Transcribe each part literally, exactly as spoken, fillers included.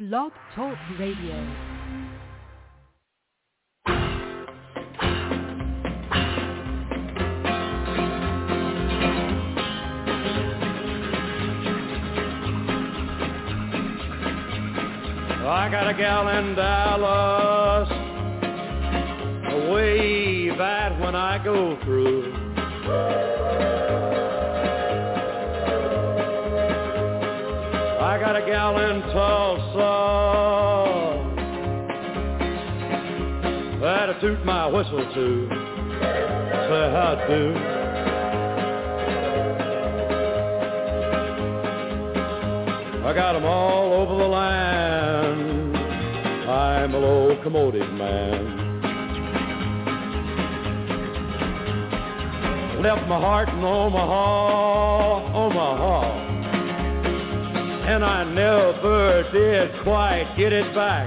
Blog Talk Radio. I got a gal in Dallas, a wave at when I go through. I got a gal in Tulsa that'll toot my whistle to say how to do. I got 'em all over the land. I'm a locomotive man. Left my heart in Omaha, Omaha, and I never did quite get it back.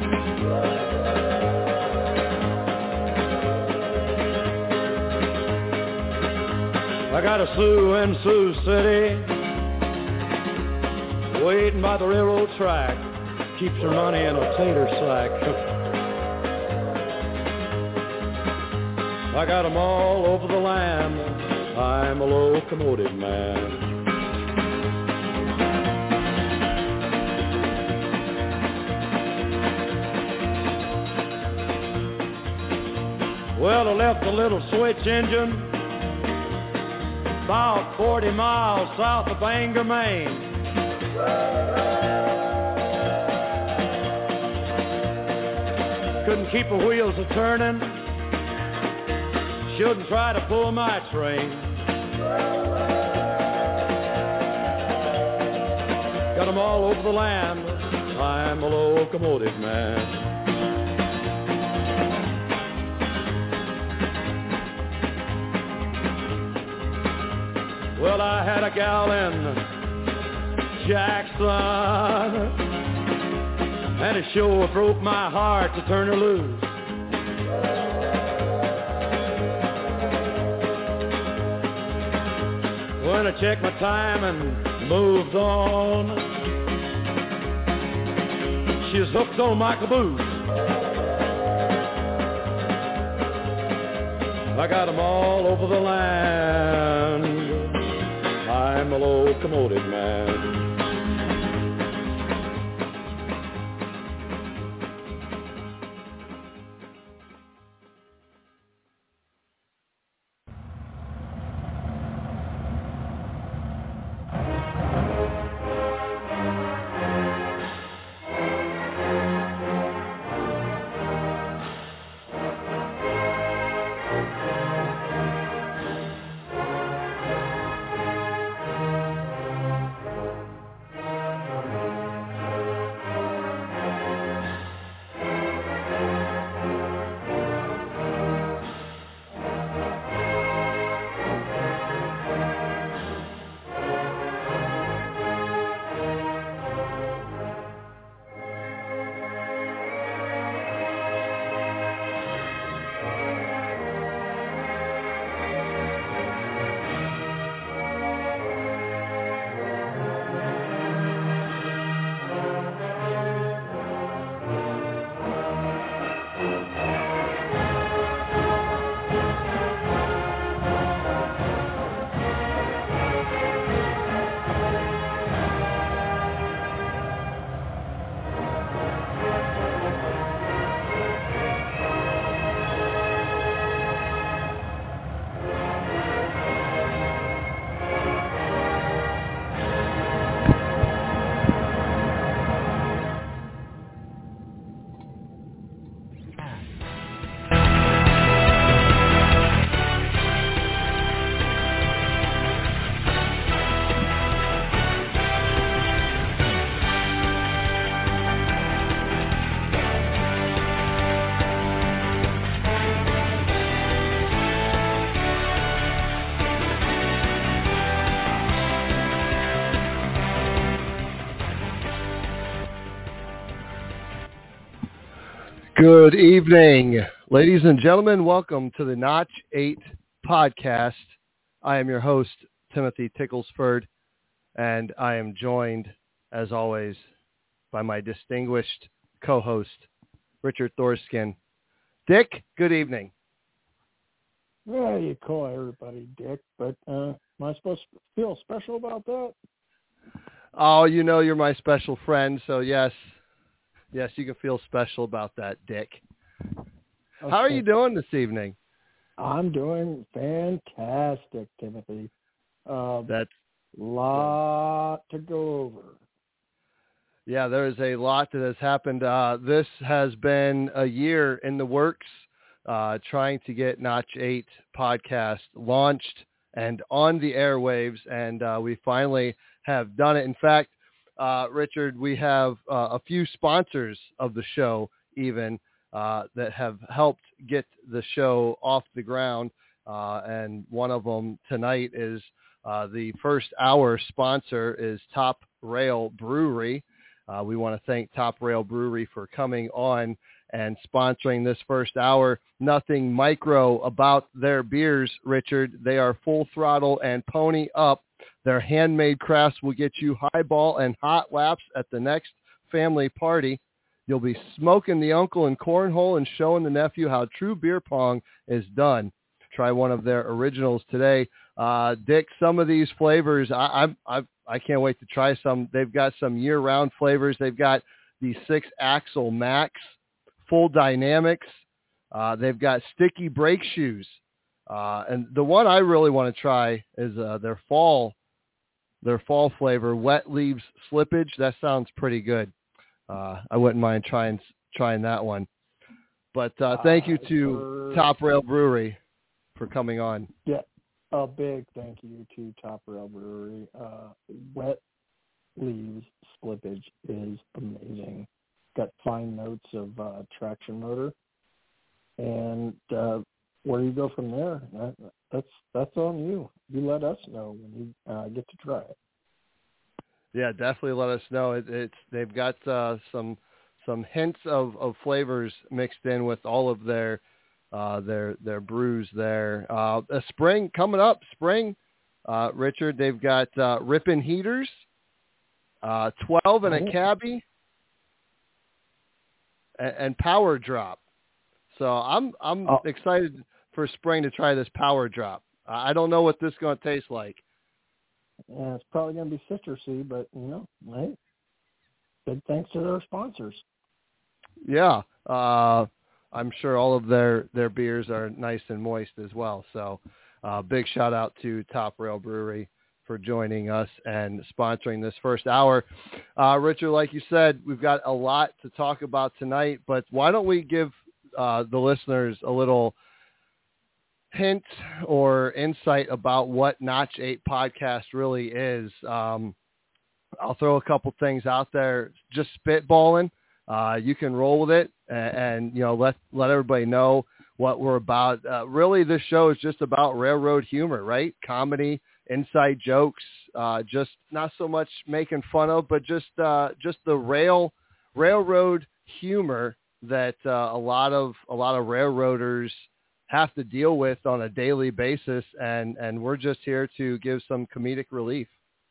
I got a Sioux in Sioux City, waiting by the railroad track, keeps her money in a tater sack. I got 'em all over the land. I'm a locomotive man. Well, I left a little switch engine about forty miles south of Bangor, Maine. Couldn't keep her wheels a turning. Shouldn't try to pull my train. Got 'em all over the land. I'm a locomotive man. Well, I had a gal in Jackson, and it sure broke my heart to turn her loose. When I checked my time and moved on, she was hooked on my caboose. I got 'em all over the land. I'm a locomotive man. Good evening, ladies and gentlemen. Welcome to the Notch eight podcast. I am your host, Timothy Ticklesford, and I am joined, as always, by my distinguished co-host, Richard Thorskin. Dick, good evening. Yeah, you call everybody Dick, but uh, am I supposed to feel special about that? Oh, you know you're my special friend, so yes. Yes, you can feel special about that, Dick. Okay. How are you doing this evening? I'm doing fantastic, Timothy. Uh, That's a lot to go over. Yeah, there is a lot that has happened. Uh, this has been a year in the works, uh, trying to get Notch eight podcast launched and on the airwaves, and uh, we finally have done it. In fact, uh, Richard, we have uh, a few sponsors of the show even uh, that have helped get the show off the ground, uh, and one of them tonight is uh, the first hour sponsor is Top Rail Brewery. Uh, we want to thank Top Rail Brewery for coming on and sponsoring this first hour. Nothing micro about their beers, Richard. They are full throttle and pony up. Their handmade crafts will get you highball and hot laps at the next family party. You'll be smoking the uncle in cornhole and showing the nephew how true beer pong is done. Try one of their originals today. Uh, Dick, some of these flavors, I, I, I, I can't wait to try some. They've got some year-round flavors. They've got the six-axle Max, full dynamics. Uh, they've got sticky brake shoes. Uh, and the one I really want to try is uh, their fall, their fall flavor, wet leaves slippage. That sounds pretty good. Uh, I wouldn't mind trying trying that one. But uh, thank you to uh, Top Rail Brewery for coming on. Yeah, a big thank you to Top Rail Brewery. Uh, wet leaves slippage is amazing. Got fine notes of uh, traction motor, and uh, where you go from there, that, that's that's on you. You let us know when you uh, get to try it. Yeah, definitely let us know. It, it's they've got uh, some some hints of, of flavors mixed in with all of their uh, their their brews there. Uh, a spring coming up, spring, uh, Richard. They've got uh, Rippin' Heaters, uh, twelve and a cabbie, and, and Power Drop. So I'm I'm oh. excited for spring to try this Power Drop. I don't know what this is going to taste like. Yeah, it's probably going to be citrusy, but, you know, right? Big thanks to their sponsors. Yeah, uh, I'm sure all of their, their beers are nice and moist as well. So uh, big shout out to Top Rail Brewery for joining us and sponsoring this first hour. Uh, Richard, like you said, we've got a lot to talk about tonight, but why don't we give uh, the listeners a little hint or insight about what Notch eight podcast really is. Um, I'll throw a couple things out there, just spitballing. Uh, you can roll with it and, and, you know, let, let everybody know what we're about. Uh, really, this show is just about railroad humor, right? Comedy, inside jokes, uh, just not so much making fun of, but just, uh, just the rail railroad humor that uh, a lot of, a lot of railroaders have to deal with on a daily basis, and, and we're just here to give some comedic relief.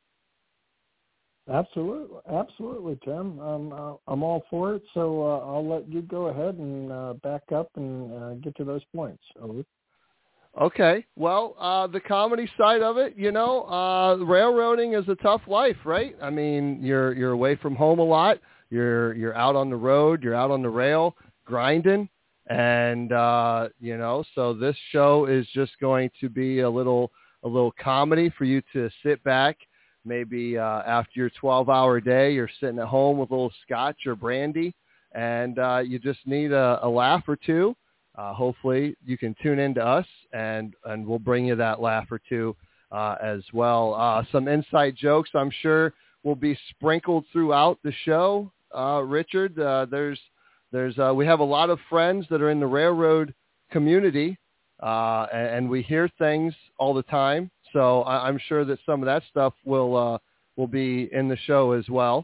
Absolutely. Absolutely, Tim. Um, uh, I'm all for it, so uh, I'll let you go ahead and uh, back up and uh, get to those points. Over. Okay. Well, uh, the comedy side of it, you know, uh, railroading is a tough life, right? I mean, you're you're away from home a lot. You're you're out on the road. You're out on the rail grinding. And, uh, you know, so this show is just going to be a little, a little comedy for you to sit back. Maybe uh, after your twelve-hour day, you're sitting at home with a little scotch or brandy, and uh, you just need a, a laugh or two. Uh, hopefully you can tune into us, and, and we'll bring you that laugh or two uh, as well. Uh, some inside jokes, I'm sure, will be sprinkled throughout the show. Uh, Richard, uh, there's There's uh, we have a lot of friends that are in the railroad community, uh, and, and we hear things all the time. So I, I'm sure that some of that stuff will uh, will be in the show as well.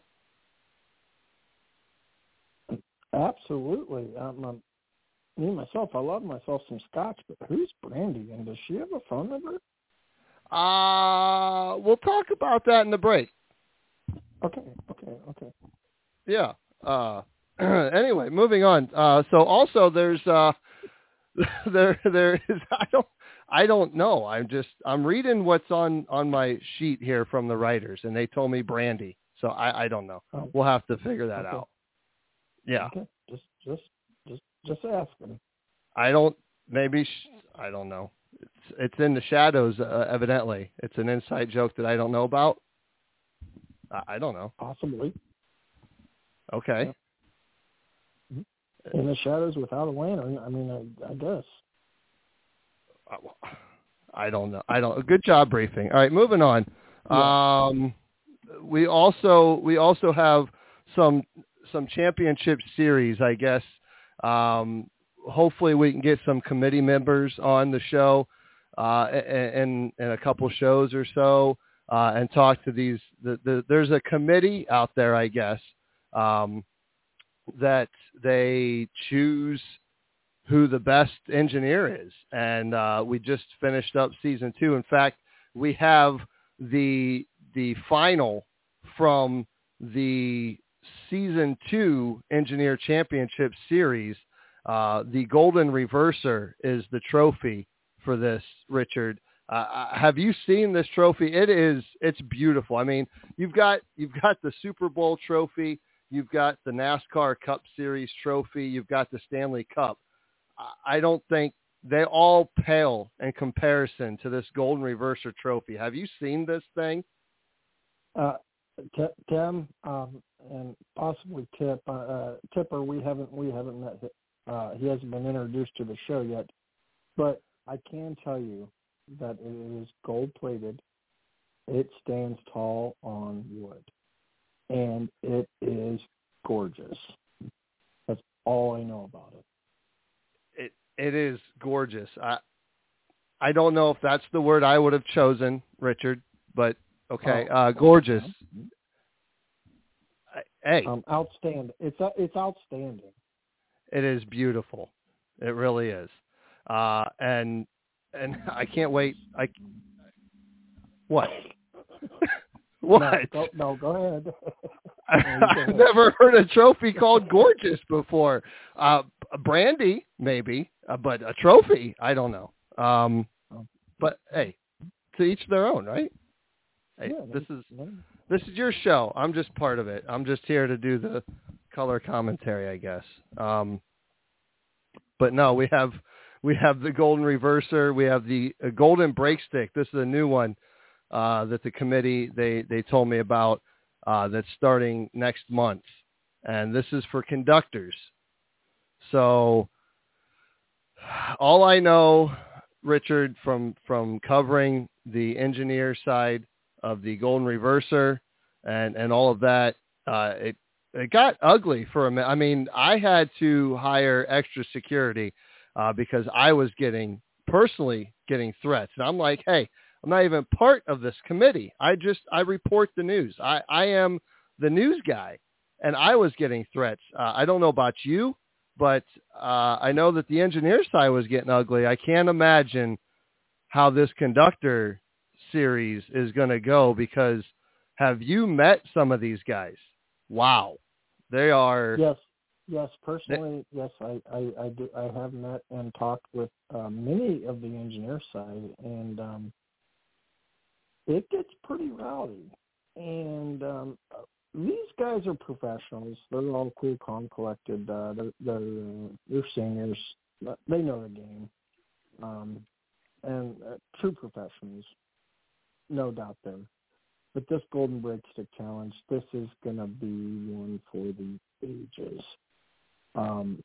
Absolutely. Um, um, me myself, I love myself some scotch, but who's Brandy, and does she have a phone number? Uh, we'll talk about that in the break. Okay, okay, okay. Yeah. Uh, anyway, moving on. Uh, so also there's uh, there there is I don't I don't know. I'm just I'm reading what's on on my sheet here from the writers, and they told me Brandy. So I, I don't know. Oh, We'll have to figure that okay. out. Yeah. Okay. Just just just just asking. I don't. Maybe sh- I don't know. It's it's in the shadows. Uh, evidently, it's an inside joke that I don't know about. I, I don't know. Possibly. Okay. Yeah. In the shadows without a lantern. I mean, I, I guess. I don't know. I don't. Good job briefing. All right, moving on. Yeah. Um, we also we also have some some championship series, I guess. Um, hopefully, we can get some committee members on the show uh, in in a couple shows or so, uh, and talk to these. The, the, there's a committee out there, I guess, um, that they choose who the best engineer is. And uh, we just finished up season two. In fact, we have the the final from the season two engineer championship series. Uh, the Golden Reverser is the trophy for this, Richard. Uh, have you seen this trophy? It is, it's beautiful. I mean, you've got, you've got the Super Bowl trophy. You've got the NASCAR Cup Series trophy. You've got the Stanley Cup. I don't think they all pale in comparison to this Golden Reverser trophy. Have you seen this thing? Uh, T- Tim um, and possibly Tip. Uh, uh, Tipper, we haven't we haven't met. Uh, he hasn't been introduced to the show yet, but I can tell you that it is gold plated. It stands tall on wood, and it is gorgeous. That's all I know about it. It it is gorgeous. I I don't know if that's the word I would have chosen, Richard, but okay, Oh, uh, gorgeous. Hey, um, outstanding. It's uh, it's outstanding. It is beautiful. It really is. Uh, and and I can't wait. I what? What? No, go, no, go ahead. I've never heard a trophy called gorgeous before. Uh, Brandy, maybe, uh, but a trophy, I don't know. Um, but hey, to each their own, right? Hey, yeah, this is yeah. this is your show. I'm just part of it. I'm just here to do the color commentary, I guess. Um, but no, we have we have the Golden Reverser. We have the uh, Golden Brake Stick. This is a new one uh, that the committee they they told me about. Uh, that's starting next month, and this is for conductors. So all I know, Richard, from from covering the engineer side of the Golden Reverser and, and all of that, uh, it it got ugly for a minute. I mean, I had to hire extra security uh, because I was getting personally getting threats, and I'm like, hey, I'm not even part of this committee. I just, I report the news. I, I am the news guy, and I was getting threats. Uh, I don't know about you, but uh, I know that the engineer side was getting ugly. I can't imagine how this conductor series is going to go, because have you met some of these guys? Wow. They are. Yes. Yes. Personally, they, yes, I, I, I do. I have met and talked with uh, many of the engineer side, and, um, it gets pretty rowdy, and um, these guys are professionals. They're all cool, calm, collected. Uh, they're they're, uh, they're seniors. They know the game, um, and uh, true professionals, no doubt there. But this Golden Brake Stick Challenge, this is going to be one for the ages. Um,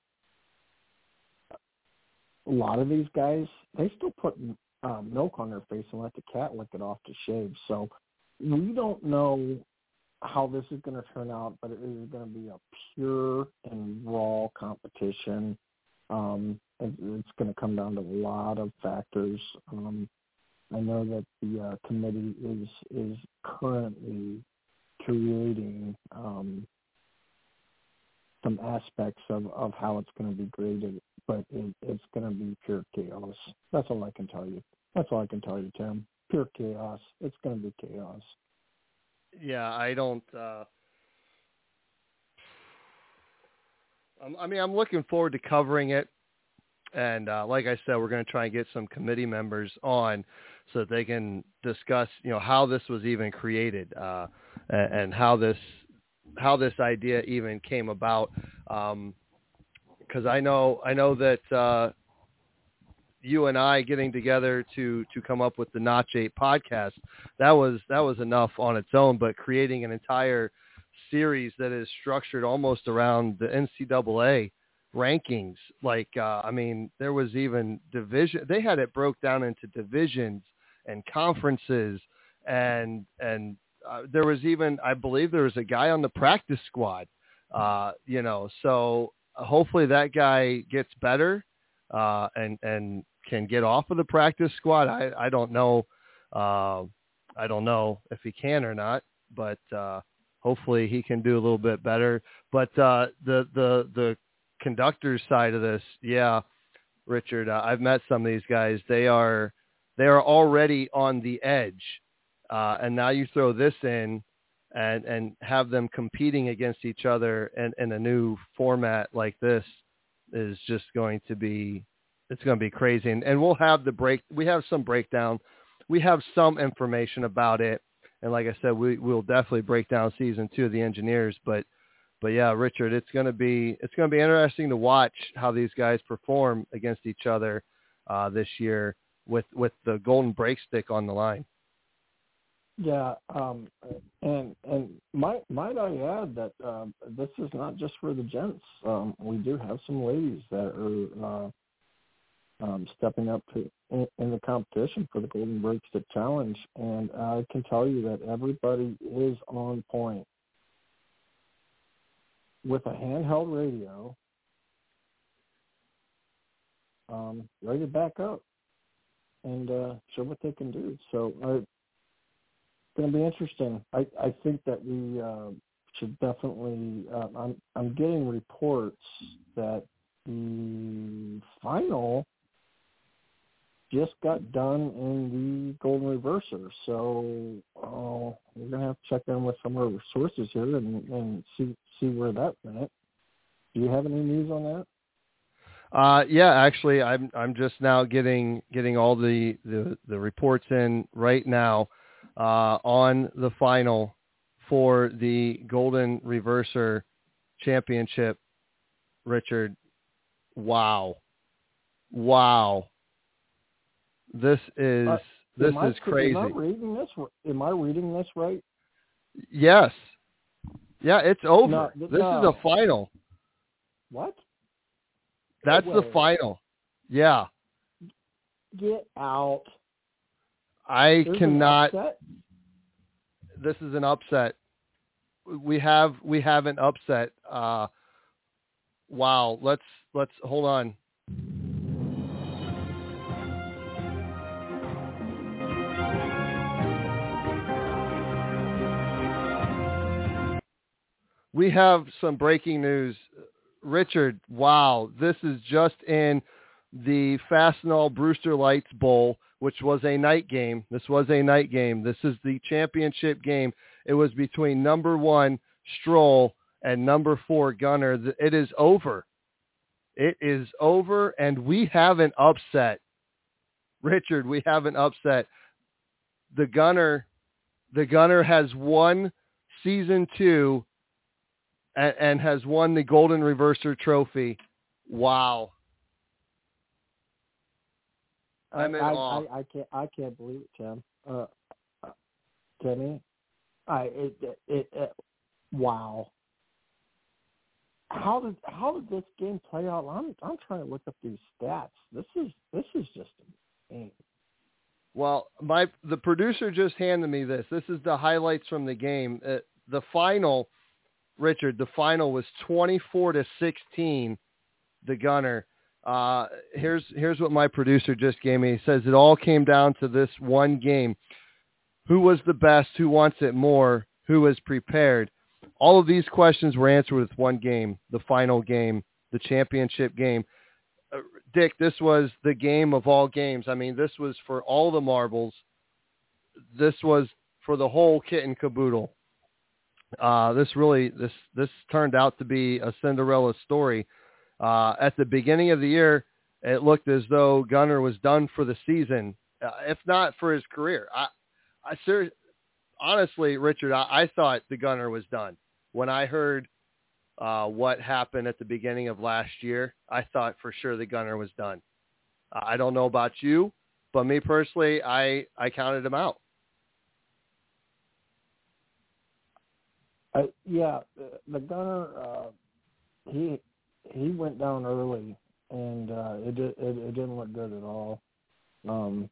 a lot of these guys, they still put Um, milk on their face and let the cat lick it off to shave. So we don't know how this is going to turn out, but it is going to be a pure and raw competition. Um, it, it's going to come down to a lot of factors. Um, I know that the uh, committee is is currently creating um, some aspects of, of how it's going to be graded, but it, it's going to be pure chaos. That's all I can tell you. That's all I can tell you, Tim. Pure chaos. It's going to be chaos. Yeah, I don't. Uh, Um, I mean, I'm looking forward to covering it. And uh, like I said, we're going to try and get some committee members on so that they can discuss, you know, how this was even created uh, and, and how this how this idea even came about. Um, because I know I know that uh, you and I getting together to to come up with the Notch eight podcast, that was that was enough on its own. But creating an entire series that is structured almost around the N C double A rankings, like uh, I mean, there was even division. They had it broke down into divisions and conferences, and and uh, there was even, I believe, there was a guy on the practice squad. Uh, you know, so hopefully that guy gets better uh, and and can get off of the practice squad. I I don't know, uh, I don't know if he can or not, but uh, hopefully he can do a little bit better. But uh, the the the conductors side of this, yeah, Richard, uh, I've met some of these guys. They are they are already on the edge, uh, and now you throw this in and and have them competing against each other in, in a new format like this is just going to be it's going to be crazy. And, and we'll have the break. We have some breakdown. We have some information about it, and like I said, we will definitely break down season two of the Engineers, but. But yeah, Richard, it's going to be it's going to be interesting to watch how these guys perform against each other uh, this year with with the golden breakstick on the line. Yeah, um, and and might might I add that um, this is not just for the gents. Um, we do have some ladies that are uh, um, stepping up to in, in the competition for the Golden Breakstick Challenge, and I can tell you that everybody is on point. With a handheld radio, um, ready to back up and uh, show what they can do. So uh, it's going to be interesting. I, I think that we uh, should definitely. Uh, I'm I'm getting reports that the final just got done in the Golden Reverser. So uh, we're going to have to check in with some of our sources here and, and see see where that went. Do you have any news on that? Uh, yeah, actually, I'm I'm just now getting getting all the, the, the reports in right now uh, on the final for the Golden Reverser Championship. Richard, wow, wow, this is uh, this I, is crazy. Am I reading this? Am I reading this right? Yes. Yeah, it's over. No, this no. is the final. What? That's Wait. the final. Yeah. Get out. I There's cannot. An upset? This is an upset. We have we have an upset. Uh, wow. Let's let's hold on. We have some breaking news. Richard, wow, this is just in the Fastenal Brewster Lights Bowl, which was a night game. This was a night game. This is the championship game. It was between number one, Stroll, and number four, Gunner. It is over. It is over, and we have an upset. Richard, we have an upset. The Gunner, the Gunner has won season two and, and has won the Golden Reverser Trophy. Wow. I'm in I, awe. I, I can't. I can't believe it, Tim. Uh, uh, Timmy, I it, it, it, it wow. How did how did this game play out? I'm I'm trying to look up these stats. This is this is just insane. Well, my the producer just handed me this. This is the highlights from the game. Uh, the final, Richard. The final was twenty-four to sixteen. The Gunner. Uh, here's here's what my producer just gave me. He says it all came down to this one game. Who was the best? Who wants it more? Who was prepared? All of these questions were answered with one game, the final game, the championship game. Uh, Dick, this was the game of all games. I mean, this was for all the marbles. This was for the whole kit and caboodle. Uh, this really this this turned out to be a Cinderella story. Uh, at the beginning of the year, it looked as though Gunnar was done for the season, uh, if not for his career. I, I ser- honestly, Richard, I, I thought the Gunnar was done when I heard uh, what happened at the beginning of last year. I thought for sure the Gunnar was done. Uh, I don't know about you, but me personally, I I counted him out. I, yeah, the, the Gunner, uh, he he went down early, and uh, it, it it didn't look good at all. Um,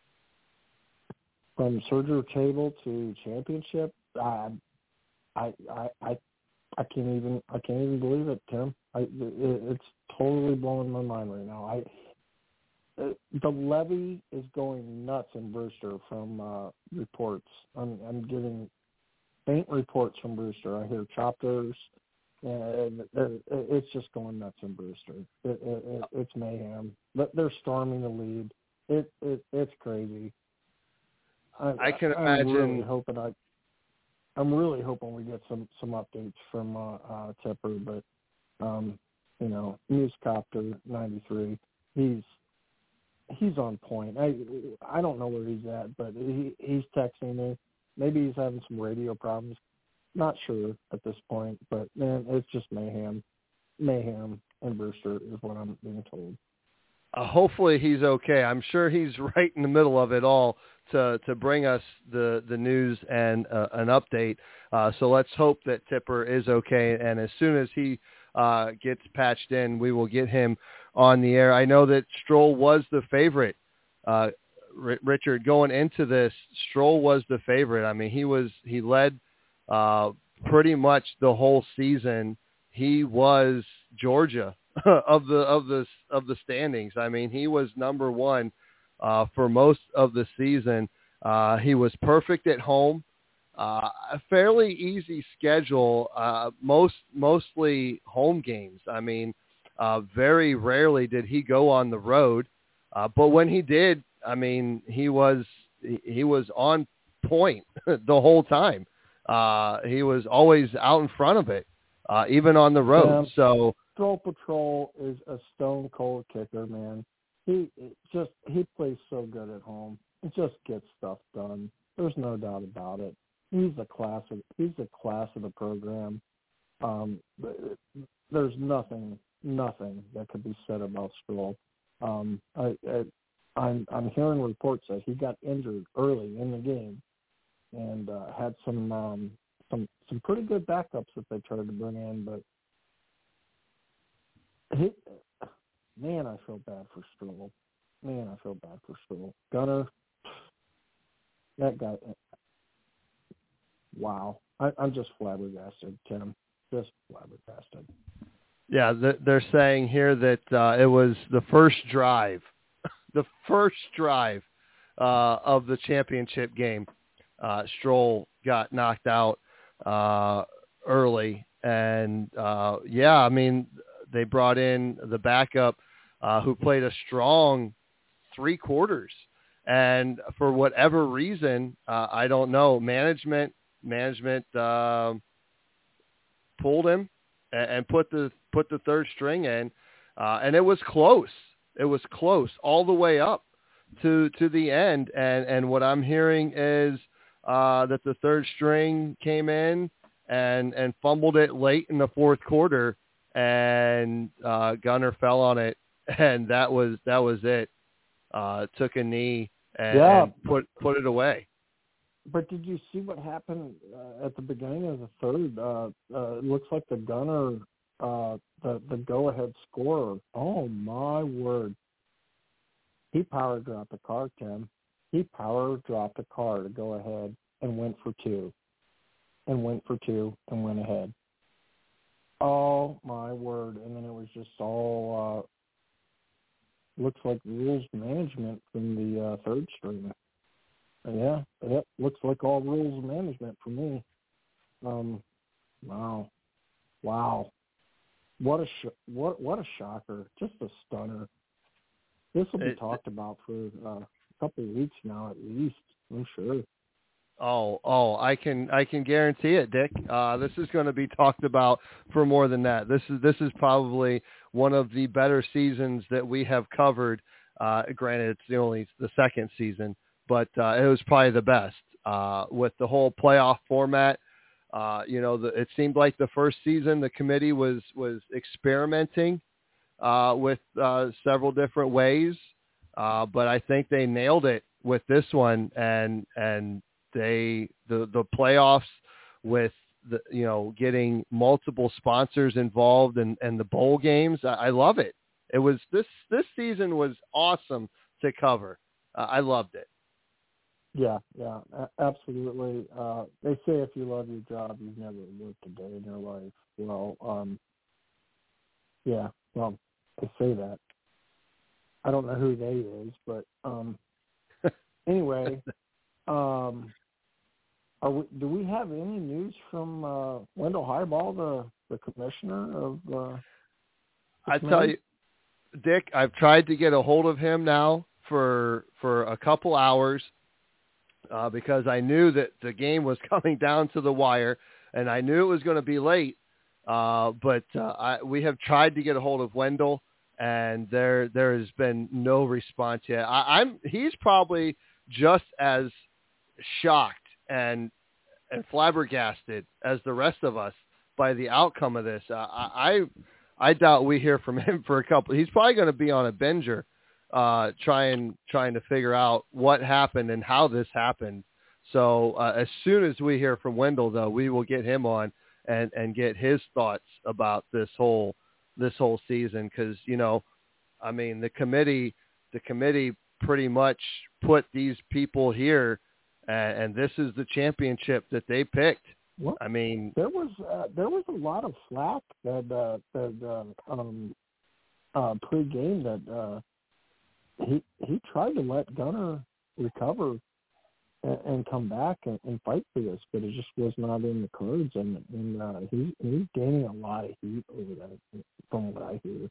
from Surgery Table to championship, I I I I, I can't even I can't even believe it, Tim. I, it, it's totally blowing my mind right now. I uh, the levy is going nuts in Brewster from uh, reports. I'm I'm getting faint reports from Brewster. I hear choppers, and it's just going nuts in Brewster. It, it, it, it's mayhem. But they're storming the lead. It, it it's crazy. I, I can I'm imagine. Really hoping I, I'm really hoping we get some some updates from uh, uh, Tipper. But um, you know, Newscopter ninety-three. He's he's on point. I I don't know where he's at, but he he's texting me. Maybe he's having some radio problems. Not sure at this point, but man, it's just mayhem, mayhem, and Brewster is what I'm being told. Uh, hopefully he's okay. I'm sure he's right in the middle of it all to to bring us the the news and uh, an update. Uh, so let's hope that Tipper is okay, and as soon as he uh, gets patched in, we will get him on the air. I know that Stroll was the favorite. Uh, R- Richard, going into this, Stroll was the favorite. I mean, he was he led uh, pretty much the whole season. He was Georgia of the of the of the standings. I mean, he was number one uh, for most of the season. Uh, he was perfect at home. Uh, a fairly easy schedule. Uh, most mostly home games. I mean, uh, very rarely did he go on the road, uh, but when he did, I mean, he was he was on point the whole time. Uh, he was always out in front of it, uh, even on the road. Yeah. So Stroll Patrol is a stone cold kicker, man. He it just he plays so good at home. He just gets stuff done. There's no doubt about it. He's a class of he's a class of the program. Um, there's nothing nothing that could be said about Stroll. Um, I, I I'm I'm hearing reports that he got injured early in the game, and uh, had some um, some some pretty good backups that they tried to bring in. But he, man, I feel bad for Stroll. Man, I feel bad for Stroll. Gunner, that guy. Wow, I, I'm just flabbergasted, Tim. Just flabbergasted. yeah, they're saying here that uh, it was the first drive. The first drive uh, of the championship game, uh, Stroll got knocked out uh, early. And, uh, yeah, I mean, they brought in the backup uh, who played a strong three quarters. And for whatever reason, uh, I don't know, management management uh, pulled him and, and put the put the third string in, uh, and it was close. It was close all the way up to to the end, and and what I'm hearing is uh, that the third string came in and and fumbled it late in the fourth quarter, and uh, Gunnar fell on it, and that was that was it. Uh, took a knee and, yeah. and put put it away. But did you see what happened uh, at the beginning of the third? Uh, uh, it looks like the Gunner, uh, the the go-ahead scorer. Oh my word! He power dropped the car, Tim. He power dropped the car to go ahead and went for two, and went for two and went ahead. Oh my word! And then it was just all uh, looks like rules management from the uh, third string. Yeah, yep. Looks like all rules management for me. Um, wow, wow, what a sh- what what a shocker! Just a stunner. This will be It, talked about for uh, a couple of weeks now, at least. I'm sure. Oh, oh, I can, I can guarantee it, Dick. Uh, this is going to be talked about for more than that. This is, this is probably one of the better seasons that we have covered. Uh, granted, it's the only the second season, but uh, it was probably the best uh, with the whole playoff format. Uh, you know, the, it seemed like the first season the committee was was experimenting uh, with uh, several different ways, uh, but I think they nailed it with this one, and and. They the the playoffs with the you know getting multiple sponsors involved and and the bowl games. I, I love it. It was this this season was awesome to cover. Uh, I loved it. Yeah, yeah, a- absolutely. Uh, they say if you love your job, you've never worked a day in your life. Well, um, yeah, well, they say that. I don't know who they is, but um, anyway. Um, are we, do we have any news from uh, Wendell Highball, the, the commissioner of uh, I tell you, Dick, I've tried to get a hold of him now for for a couple hours uh, because I knew that the game was coming down to the wire, and I knew it was going to be late. Uh, but uh, I, we have tried to get a hold of Wendell, and there there has been no response yet. I, I'm he's probably just as shocked and and flabbergasted as the rest of us by the outcome of this. Uh, I I doubt we hear from him for a couple. He's probably going to be on a binger, uh, trying trying to figure out what happened and how this happened. So uh, as soon as we hear from Wendell, though, we will get him on and and get his thoughts about this whole this whole season, because you know, I mean, the committee the committee pretty much put these people here. And, and this is the championship that they picked. Well, I mean, there was uh, there was a lot of flack that uh, that uh, um, uh, pre-game that uh, he he tried to let Gunner recover and, and come back and, and fight for this, but it just was not in the cards, and, and uh, he he's gaining a lot of heat over that, from what I hear.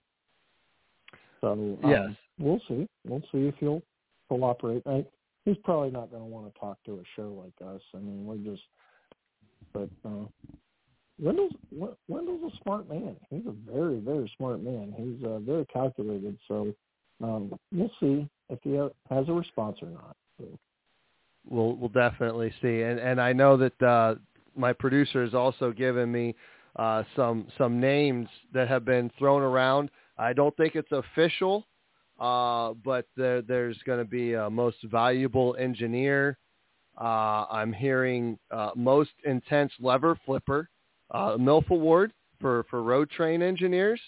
So um, yes, we'll see. We'll see if he'll cooperate. I, He's probably not going to want to talk to a show like us. I mean, we're just, but uh, Wendell's Wendell's a smart man. He's a very, very smart man. He's uh, very calculated. So um, we'll see if he has a response or not. So. We'll we'll definitely see. And and I know that uh, my producer has also given me uh, some some names that have been thrown around. I don't think it's official. Uh, but there, there's going to be a most valuable engineer. Uh, I'm hearing uh, most intense lever flipper, uh, M I L F award for, for road train engineers.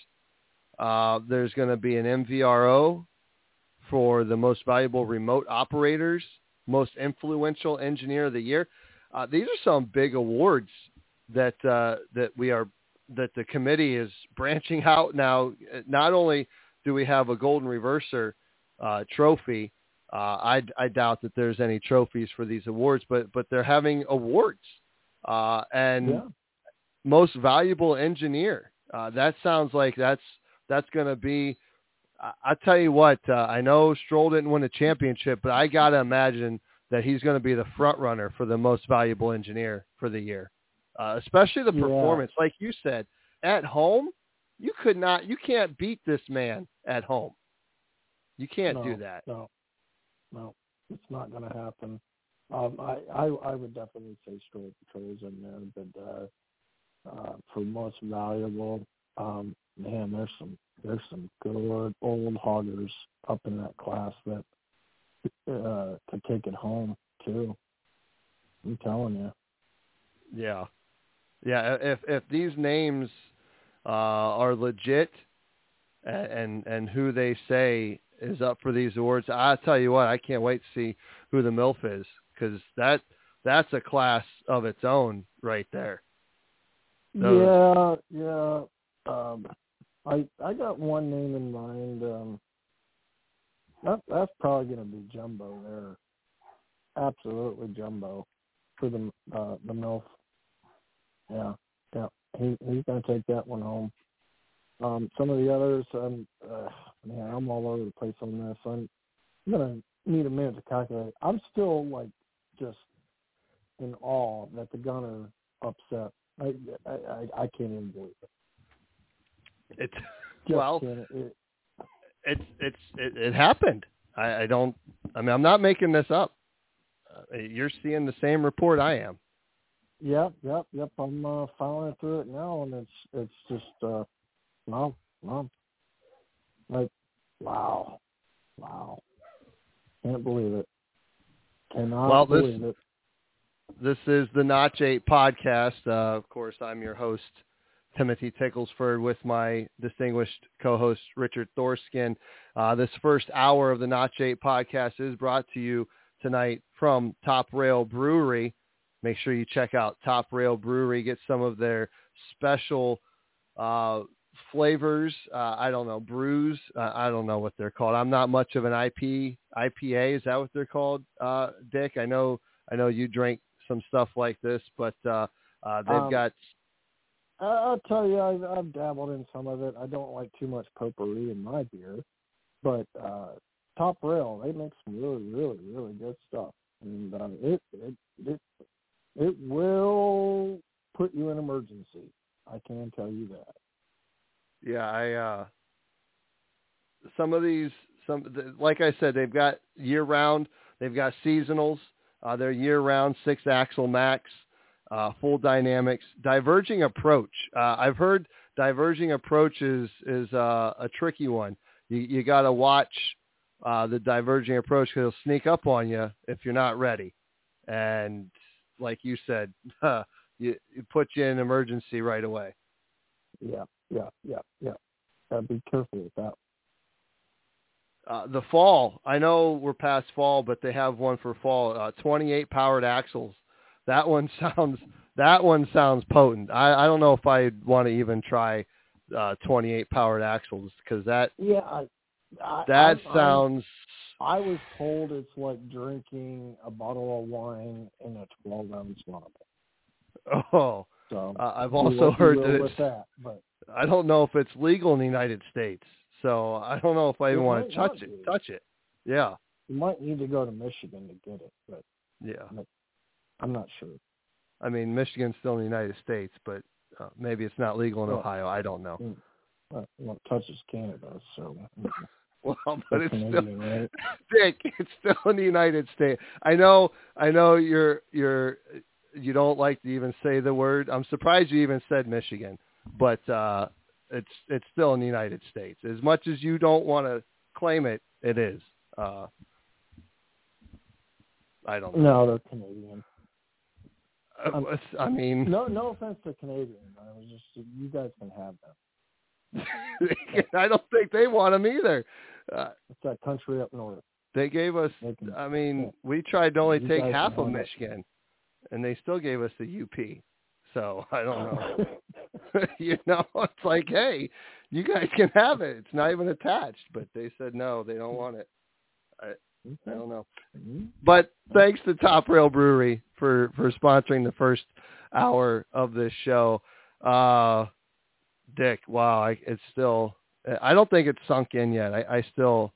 Uh, there's going to be an M V R O for the most valuable remote operators, most influential engineer of the year. Uh, these are some big awards that uh, that we are that the committee is branching out now. Not only do we have a golden reverser uh, trophy? Uh, I, I doubt that there's any trophies for these awards, but but they're having awards. Uh, and yeah. most valuable engineer. Uh, that sounds like that's that's going to be. I, I tell you what, uh, I know Stroll didn't win a championship, but I got to imagine that he's going to be the front runner for the most valuable engineer for the year, uh, especially the yeah. performance. Like you said, at home. You could not, you can't beat this man at home. You can't no, do that. No, no, it's not going to happen. Um, I, I, I would definitely say Stroll Patrol's in there, but uh, uh, for most valuable, um, man, there's some there's some good old hoggers up in that class that uh, could take it home too. I'm telling you. Yeah, yeah. If if these names Uh, are legit and, and and who they say is up for these awards. I tell you what, I can't wait to see who the M I L F is, because that that's a class of its own right there. Those. Yeah, yeah. Um, I I got one name in mind. Um, that that's probably going to be Jumbo there. Absolutely Jumbo for the uh, the M I L F. Yeah, yeah. He he's going to take that one home. Um, some of the others, um, uh, man, I'm all over the place on this. I'm, I'm going to need a minute to calculate. I'm still like just in awe that the Gunner upset. I I, I, I can't even believe it. It's Just well, can't, it, it's it's it, it happened. I, I don't. I mean, I'm not making this up. Uh, you're seeing the same report I am. Yep, yep, yep. I'm uh, following through it now, and it's it's just uh, no, no, like wow, wow. Can't believe it. Cannot well, this, believe it. This is the Notch eight podcast. Uh, of course, I'm your host, Timothy Ticklesford, with my distinguished co-host, Richard Thorskin. Uh, this first hour of the Notch eight podcast is brought to you tonight from Top Rail Brewery. Make sure you check out Top Rail Brewery. Get some of their special uh, flavors. Uh, I don't know, brews. Uh, I don't know what they're called. I'm not much of an I P, I P A. Is that what they're called, uh, Dick? I know I know you drink some stuff like this, but uh, uh, they've Um, got... I'll tell you, I've, I've dabbled in some of it. I don't like too much potpourri in my beer, but uh, Top Rail, they make some really, really, really good stuff, and uh, it, it it it will put you in emergency. I can tell you that. Yeah, I uh, some of these, some like I said, they've got year round, they've got seasonals. Uh, they're year round, six axle max. Uh, full dynamics, diverging approach. Uh, I've heard diverging approach is, is uh, a tricky one. You, you got to watch uh, the diverging approach because it'll sneak up on you if you're not ready. And like you said, uh, you, you put you in emergency right away. Yeah, yeah, yeah, yeah. Gotta be careful with that. Uh, the fall, I know we're past fall, but they have one for fall. Uh, twenty-eight powered axles. That one sounds that one sounds potent. I, I don't know if I'd want to even try uh, twenty-eight powered axles because that yeah I, I, that I'm, sounds. I'm, I was told it's like drinking a bottle of wine in a twelve ounce bottle. Oh, So uh, I've do also what you heard will that it's. with that, but I don't know if it's legal in the United States, so I don't know if I even it want might to touch not it. be. Touch it. Yeah. You might need to go to Michigan to get it, but Yeah. I'm not sure. I mean, Michigan's still in the United States, but uh, maybe it's not legal in Well, Ohio. I don't know. Well, well, it touches Canada, so. Well, but it's Canadian, still, right? Dick, it's still in the United States. I know, I know you're, you're, you don't like to even say the word. I'm surprised you even said Michigan, but uh, it's, it's still in the United States. As much as you don't want to claim it, it is. Uh, I don't know. No, they're Canadian. Um, I mean, no, no offense to Canadian. I was just, you guys can have them. I don't think they want them either. Uh, it's that country up north. They gave us. They can, I mean, yeah. we tried to only you take half of it. Michigan, and they still gave us the U P. So I don't know. You know, it's like, hey, you guys can have it. It's not even attached, but they said no, they don't want it. I, I don't know. But thanks to Top Rail Brewery for, for sponsoring the first hour of this show. Uh, Dick, wow, I, it's still, I don't think it's sunk in yet. I, I still,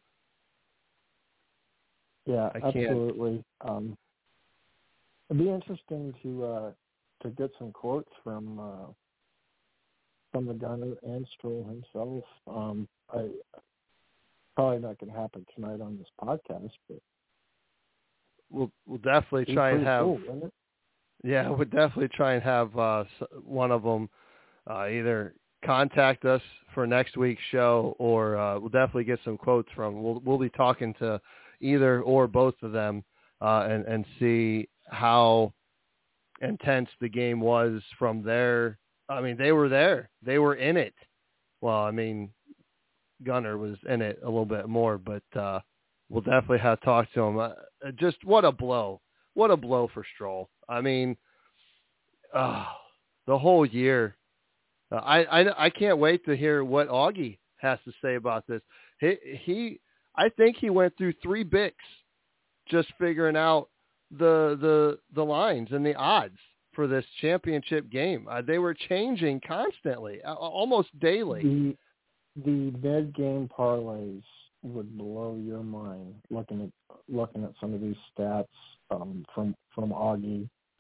yeah, I can't. absolutely. Um, it'd be interesting to uh, to get some quotes from uh, from the Gunner and Stroll himself. Um, I probably not going to happen tonight on this podcast, but we'll we'll definitely try and have. Cool, isn't it? Yeah, we'll definitely try and have uh, one of them uh, either contact us for next week's show, or uh, we'll definitely get some quotes from. We'll we'll be talking to either or both of them uh, and and see how intense the game was from their. I mean, they were there. They were in it. Well, I mean, Gunner was in it a little bit more, but uh, we'll definitely have to talk to him. Uh, just what a blow. What a blow for Stroll. I mean, uh, the whole year. Uh, I, I, I can't wait to hear what Augie has to say about this. He, he I think he went through three Bics just figuring out the the the lines and the odds for this championship game. Uh, they were changing constantly, uh, almost daily. The, the mid-game parlays would blow your mind looking at looking at some of these stats um, from from Augie.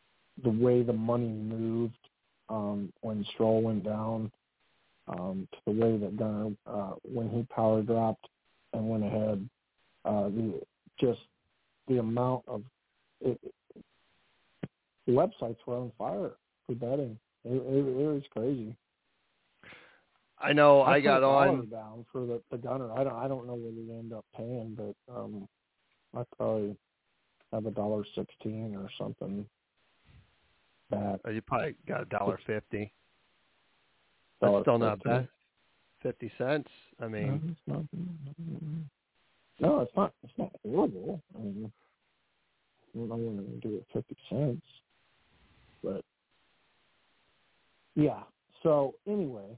the way the money moved um, when Stroll went down, um, to the way that Gunnar, uh, when he power dropped and went ahead, uh, the, just the amount of it, the websites were on fire for betting. It, it, it was crazy. I know. I, I got on down for the, the Gunnar. I don't. I don't know what we end up paying, but um, I probably have a dollar sixteen or something. Back. Oh, you probably got a dollar fifty. That's still not bad. Fifty cents. I mean, no, it's not. No, it's not. It's not horrible. I mean, I'm not going to do it fifty cents, but yeah. So anyway.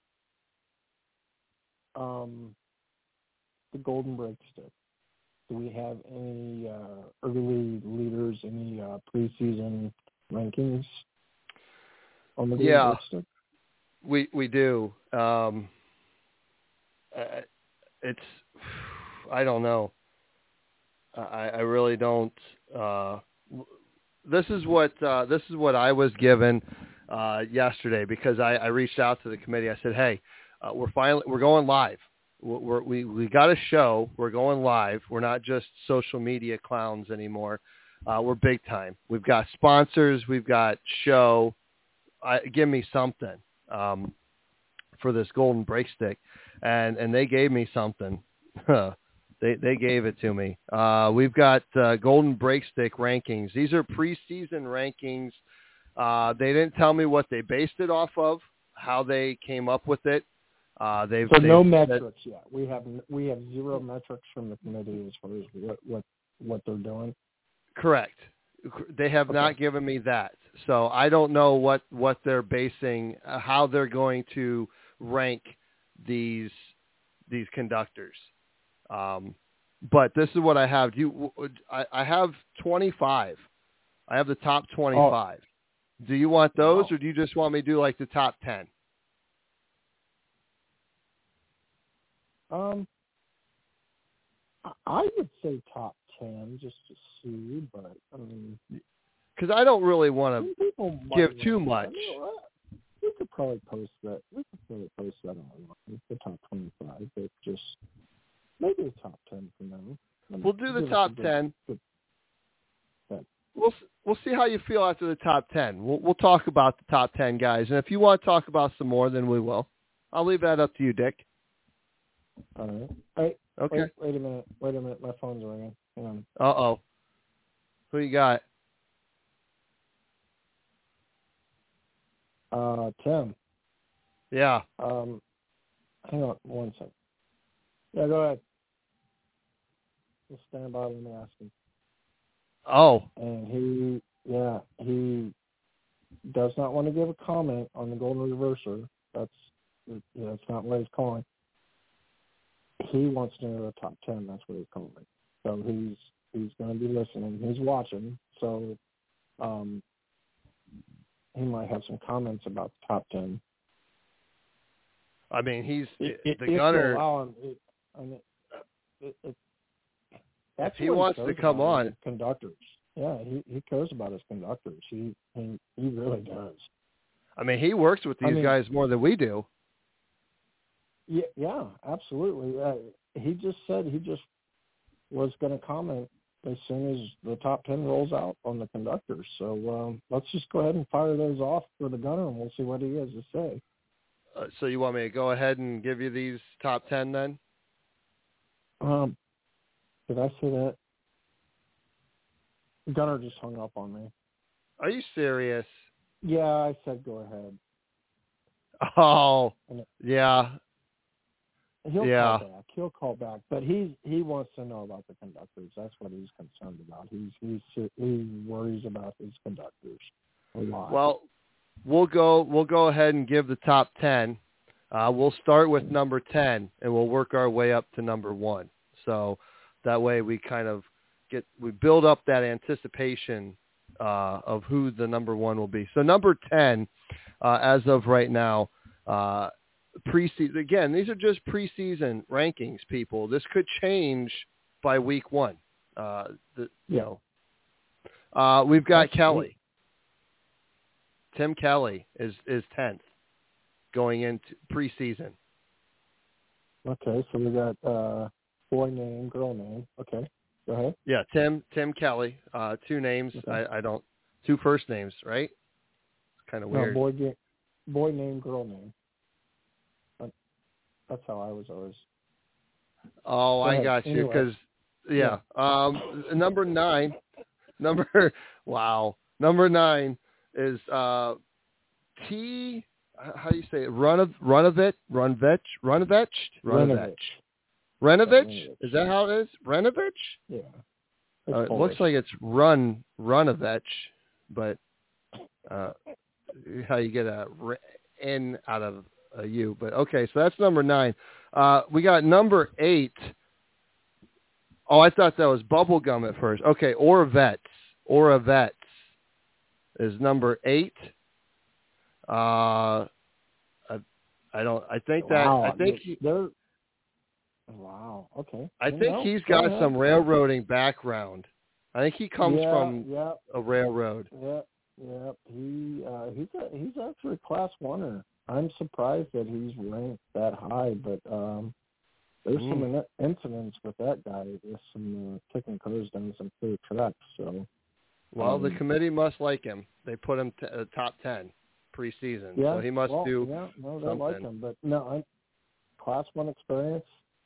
Um, the Golden Breakstick. Do we have any uh, early leaders, any uh, preseason rankings on the Golden yeah, Breakstick? we we do. Um, uh, it's I don't know. I, I really don't. Uh, this is what uh, this is what I was given uh, yesterday because I, I reached out to the committee. I said, hey. Uh, we're finally we're going live. We're, we we got a show. We're going live. We're not just social media clowns anymore. Uh, we're big time. We've got sponsors. We've got show. I, give me something um, for this Golden Breakstick, and and they gave me something. they they gave it to me. Uh, we've got uh, Golden Breakstick rankings. These are preseason rankings. Uh, they didn't tell me what they based it off of, how they came up with it. Uh, they've, so they've no said, metrics yet. We have we have zero metrics from the committee as far as what what, what they're doing. Correct. They have okay. not given me that, so I don't know what, what they're basing, uh, how they're going to rank these these conductors. Um, but this is what I have. Do you, I, I have twenty-five. I have the top twenty-five. Oh. Do you want those, wow. or do you just want me to do like the top ten? Um, I would say top ten just to see, but I mean, because I don't really want to give too much. I mean, we could probably post that. We could probably post that online, the top twenty-five, but just maybe the top ten for now. We'll do the top ten. Good, good. We'll we'll see how you feel after the top ten. We'll we'll talk about the top ten guys, and if you want to talk about some more, then we will. I'll leave that up to you, Dick. All right. Wait, okay. Wait, wait a minute. Wait a minute. My phone's ringing. Hang on. Uh-oh. Who you got? Uh, Tim. Yeah. Um, hang on one second. Yeah, go ahead. Just stand by. Let me ask him. Oh. And he, yeah, he does not want to give a comment on the Golden Reverser. That's, you know, that's not what he's calling. He wants to know the top ten. That's what he's calling. So he's he's going to be listening. He's watching. So um, he might have some comments about the top ten. I mean, he's it, the it, gunner. Him, it, I mean, it, it, that's if he wants he to come on, conductors. Yeah, he, he cares about his conductors. He, he he really does. I mean, he works with these I mean, guys more than we do. Yeah, yeah, absolutely. Uh, he just said he just was going to comment as soon as the top ten rolls out on the conductors. So um, let's just go ahead and fire those off for the gunner, and we'll see what he has to say. Uh, so you want me to go ahead and give you these top ten then? Um, did I say that? Gunner just hung up on me. Are you serious? Yeah, I said go ahead. Oh, yeah. He'll yeah. call back. He'll call back, but he he wants to know about the conductors. That's what he's concerned about. He's he's he worries about his conductors a lot. Well, we'll go we'll go ahead and give the top ten. Uh, we'll start with number ten, and we'll work our way up to number one. So that way we kind of get we build up that anticipation uh, of who the number one will be. So number ten, uh, as of right now. Uh, Preseason again. These are just preseason rankings, people. This could change by week one. Uh, the, you yeah. know, uh, we've got That's Kelly. Tim Kelly is is tenth going into preseason. Okay, so we got uh, boy name, girl name. Okay, go ahead. Yeah, Tim Tim Kelly. Uh, two names. Okay. I, I don't two first names, right? It's kind of No, weird. boy, ga- boy name, girl name. That, that's how I was always. Oh, Go I ahead. got you. Anyway. Because yeah, um, number nine, number wow, number nine is uh, T. How do you say it? Runov Runovich Runvich Runovich Runovich Renovich. Is that how it is? Renovich? Yeah. Uh, it looks like it's Run Runovich, but uh, how you get a N out of a U. But okay, so that's number nine. Uh, we got number eight. Oh, I thought that was Bubblegum at first. Okay, Oravets. Oravets is number eight. Uh, I, I don't. I think that. Wow. I think. He, They're, wow. Okay. I You think know, he's go got ahead. some railroading background. I think he comes yeah, from yeah, a railroad. yeah, yeah. He uh, he's a, he's actually a class oneer. I'm surprised that he's ranked that high, but um, there's Mm. some in- incidents with that guy. There's some uh, kicking cars down some clear tracks. So. Well, um, the committee must like him. They put him t- uh, top ten preseason, Yeah, so he must well, do yeah, no, they something. like him, but no, I, class one experience.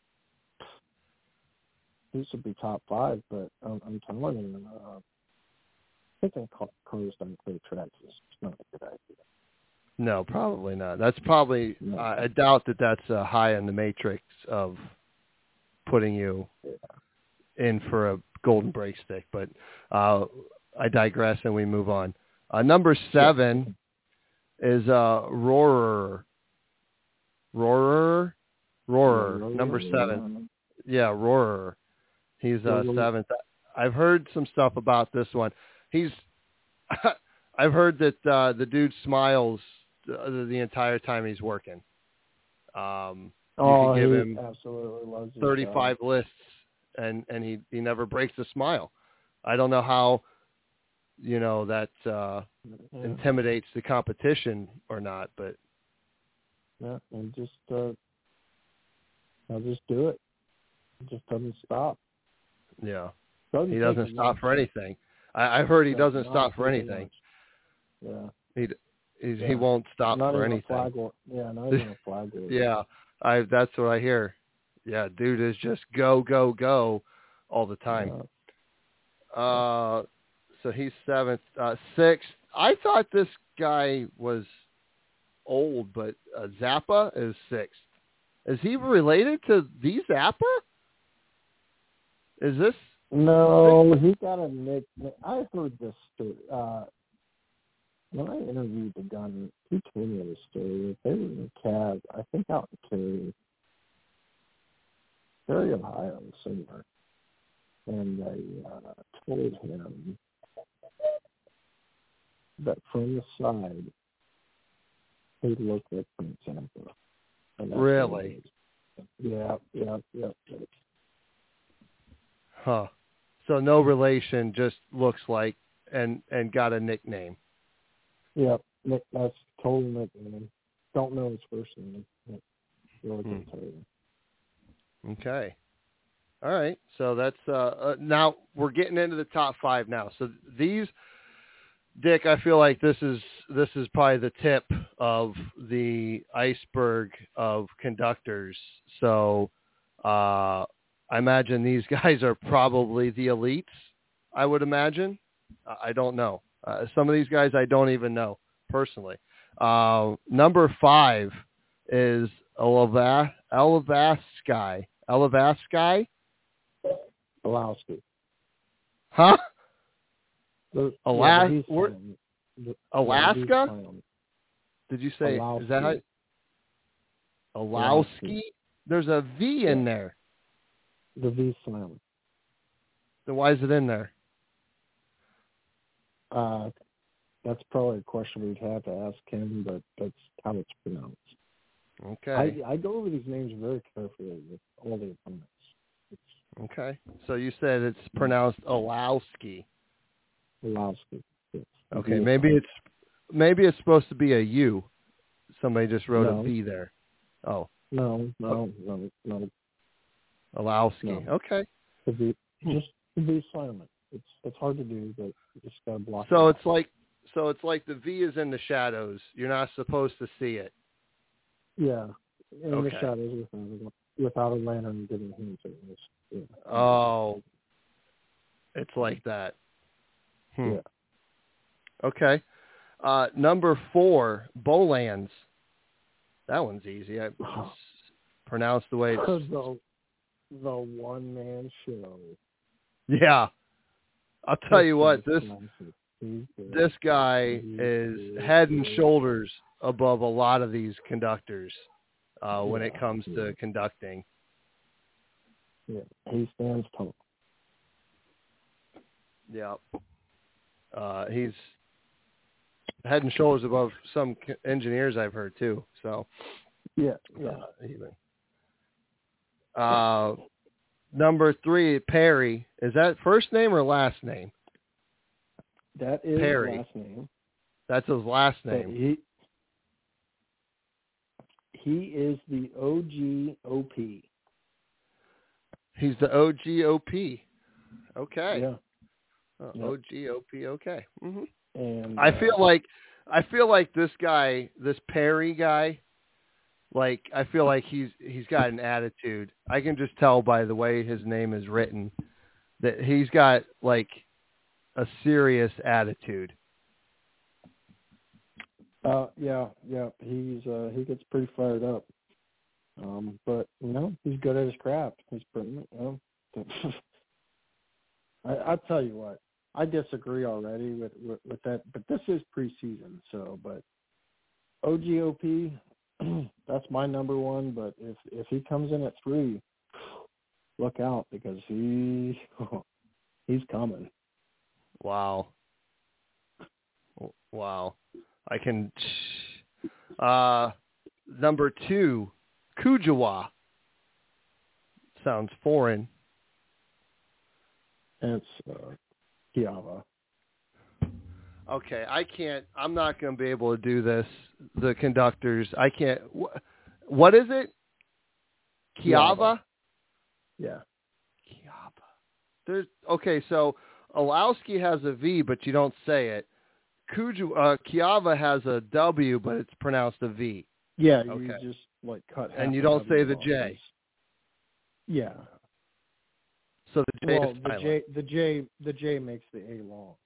He should be top five, but um, I'm telling you, uh, taking cars down clear tracks is not a good idea. No, probably not. That's probably. No. Uh, I doubt that that's uh, high on the matrix of putting you Yeah. in for a golden break stick. But uh, I digress, and we move on. Uh, number seven yeah. is uh, Roarer. Roarer, Roarer. Yeah, number yeah, seven. Yeah, Roarer. He's uh, yeah. seventh. I've heard some stuff about this one. He's. I've heard that uh, the dude smiles the, the entire time he's working. Um, you oh, could give he him absolutely loves his thirty-five job. lists, and, and he, he never breaks a smile. I don't know how, you know, that uh, yeah. intimidates the competition or not, but yeah, and just uh, I'll just do it. It just doesn't stop. yeah, Doesn't he doesn't stop much. for anything. I, I've heard he Yeah, doesn't not stop for really anything. much. Yeah. He he, Yeah. he won't stop not for even anything. A flag or, yeah, not even a flag order. Yeah, I that's what I hear. Yeah, dude is just go go go all the time. Yeah. Uh, so he's seventh, uh, sixth. I thought this guy was old, but uh, Zappa is sixth. Is he related to the Zappa? Is this? No, he got a nickname. I heard this story. Uh, when I interviewed the gunner, he told me the story. They were in a cab, I think out in Cary, Cary, Ohio, somewhere. And they uh, told him that from the side, he looked like Prince Emperor. Really? Yeah, yeah, yeah. Huh. So no relation, just looks like and and got a nickname. Yeah, Nick, that's total nickname. Don't know his first name. But really can Hmm. tell you. Okay. All right. So that's uh, uh now we're getting into the top five now. So these, Dick, I feel like this is this is probably the tip of the iceberg of conductors. So uh, I imagine these guys are probably the elites. I would imagine. I don't know. Uh, some of these guys I don't even know personally. Uh, number five is Elava Elavasky. Elavasky? Pulowski. Huh? The, Alas- yeah, the or- clown. The- Alaska? Yeah, the clown. Did you say, Pulowski. is that how? Olowski? There's a V in there. The V Slam. Then why is it in there? Uh, that's probably a question we'd have to ask him, but that's how it's pronounced. Okay. I, I go over these names very carefully with all the opponents. It's Okay. So you said it's pronounced Olowski. Pulowski. Yes. Okay. V Maybe Slam. it's maybe it's supposed to be a U. Somebody just wrote No. a V there. Oh. No, no, no, no. Olowski. No. Okay. The V, just the V silent. It's it's hard to do, but you just gotta block So it. it's like so it's like the V is in the shadows. You're not supposed to see it. Yeah, in Okay. the shadows without a, without a lantern giving him signals. Yeah. Oh, it's like that. Hmm. Yeah. Okay. Uh, number four, Bolands. That one's easy. I pronounced the way it's... the the one man show. Yeah. I'll tell you what, this He's this guy He's is good. head and shoulders above a lot of these conductors uh, when Yeah, it comes yeah. to conducting. Yeah, he stands tall. Yeah. Uh, he's head and shoulders above some engineers I've heard too. So Yeah, yeah. uh, even. Uh, number three, Perry. Is that first name or last name? That is Perry. his last name. That's his last But name. he he is the O G O P. He's the O G O P. Okay. Yeah. Oh, Yep. O G O P. Okay. Mm-hmm. And I uh, feel like I feel like this guy, this Perry guy, like I feel like he's he's got an attitude. I can just tell by the way his name is written that he's got like a serious attitude. Uh, yeah, yeah. He's uh, he gets pretty fired up. Um, but you know, he's good at his craft. He's pretty. You know, I I tell you what, I disagree already with, with with that. But this is preseason, so but O G O P, that's my number one. But if if he comes in at three, look out because he he's coming. Wow. Wow. I can. Uh, number two, Kujawa. Sounds foreign. It's uh, Kiava. Okay, I can't. I'm not going to be able to do this. The conductors. I can't. Wh- what is it? Kiava? Yeah. Kiava. There's okay. So Olowski has a V, but you don't say it. Kuju, uh, Kiava has a W, but it's pronounced a V. Yeah, you Okay. just like cut half And you the don't say W the off. J. Yeah. So the J Well, is the silent. J, the J, the J makes the A long.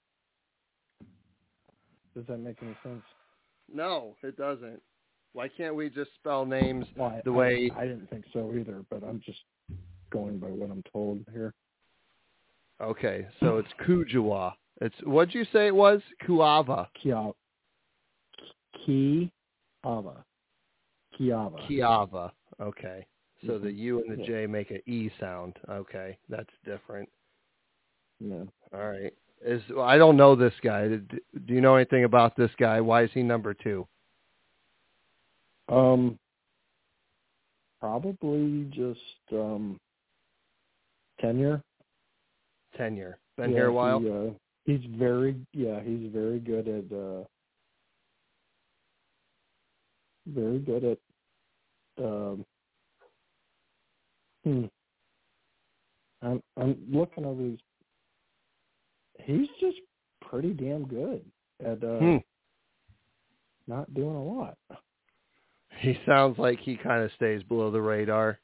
Does that make any sense? No, it doesn't. Why can't we just spell names Well, I, the way? I, I didn't think so either, but I'm just going by what I'm told here. Okay, so it's Kujawa. It's what'd you say it was? Kuava. Kiava. Kiava. Kiava. Kiava. Okay. So Mhm. the U and the Yeah. J make an E sound. Okay, that's different. Yeah. All right. Is I don't know this guy. Do do you know anything about this guy? Why is he number two? Um. Probably just um. Tenure. Tenure. Been Yeah, here a while? He, uh, he's very, yeah, he's very good at, uh, very good at, um, hmm, I'm, I'm looking over these. He's just pretty damn good at, uh, Hmm. not doing a lot. He sounds like he kind of stays below the radar.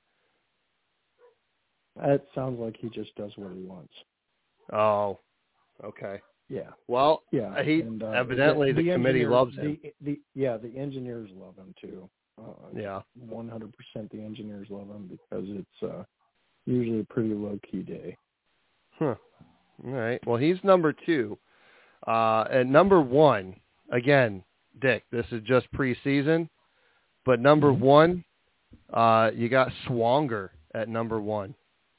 It sounds like he just does what he wants. Oh, okay. Yeah. Well, Yeah. he and, uh, evidently the, committee engineers- loves him. The, the, yeah, the engineers love him too. Uh, Yeah. one hundred percent the engineers love him because it's, uh, usually a pretty low key day. Huh. All right. Well, he's number two. Uh, at number one, again, Dick, this is just preseason, but number Mm-hmm. one, uh, you got Swanger at number one.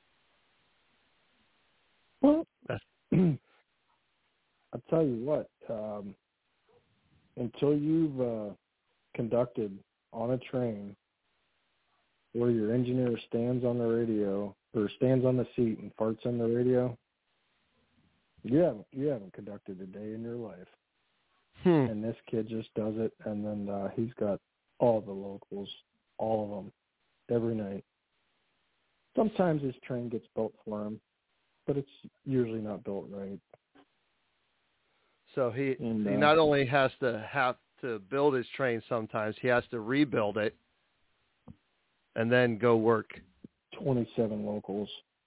Well, That's- I'll tell you what, um, until you've uh, conducted on a train where your engineer stands on the radio or stands on the seat and farts on the radio, you haven't, you haven't conducted a day in your life. Hmm. And this kid just does it, and then uh, he's got all the locals, all of them, every night. Sometimes his train gets built for him, but it's usually not built right. So he and, he uh, not only has to have to build his train sometimes, he has to rebuild it and then go work. twenty-seven locals.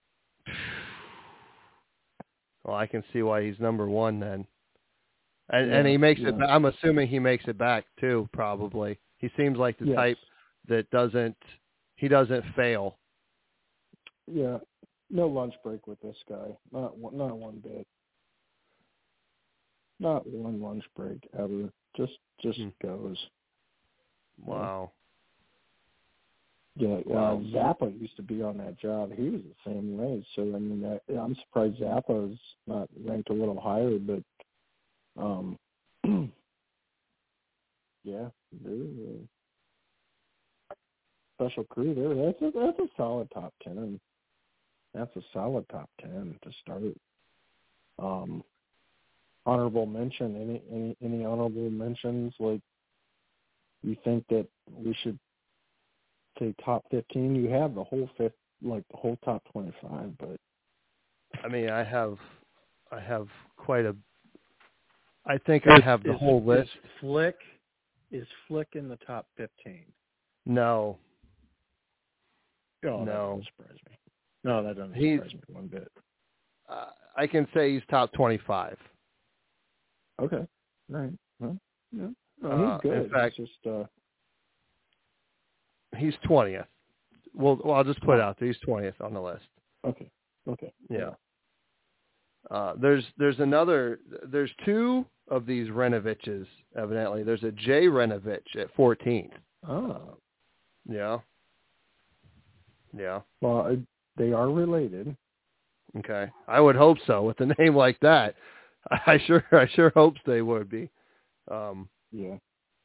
Well, I can see why he's number one then. And yeah, and he makes yeah. it. I'm assuming he makes it back too. Probably. He seems like the yes. type that doesn't. He doesn't fail. Yeah, no lunch break with this guy. Not one, not one bit. Not one lunch break ever. Just just hmm. goes. Wow. Yeah, wow. uh, Zappa used to be on that job. He was the same way. So I mean, I, I'm surprised Zappa's not ranked a little higher, but um, yeah, they're a special crew there. That's a that's a solid top ten. That's a solid top ten to start. Um, honorable mention. Any any any honorable mentions? Like, you think that we should say top fifteen? You have the whole fifth, like the whole top twenty-five, but I mean, I have, I have quite a. I think I have the is, whole list. Is Flick, is Flick in the top fifteen? No. Oh, no. That doesn't surprise me. No, that doesn't he's, surprise me one bit. Uh, I can say he's top twenty-five. Okay. All right. Well, yeah. No, uh, he's good. In fact, he's just uh, he's twentieth. Well, well, I'll just put oh. it out there. He's twentieth on the list. Okay. Okay. Yeah. Uh, there's there's another there's two of these Renoviches evidently. There's a Jay Renovich at fourteenth. Oh. Yeah. Yeah. Well, I, they are related. Okay. I would hope so with a name like that. I sure I sure hopes they would be. Um, yeah.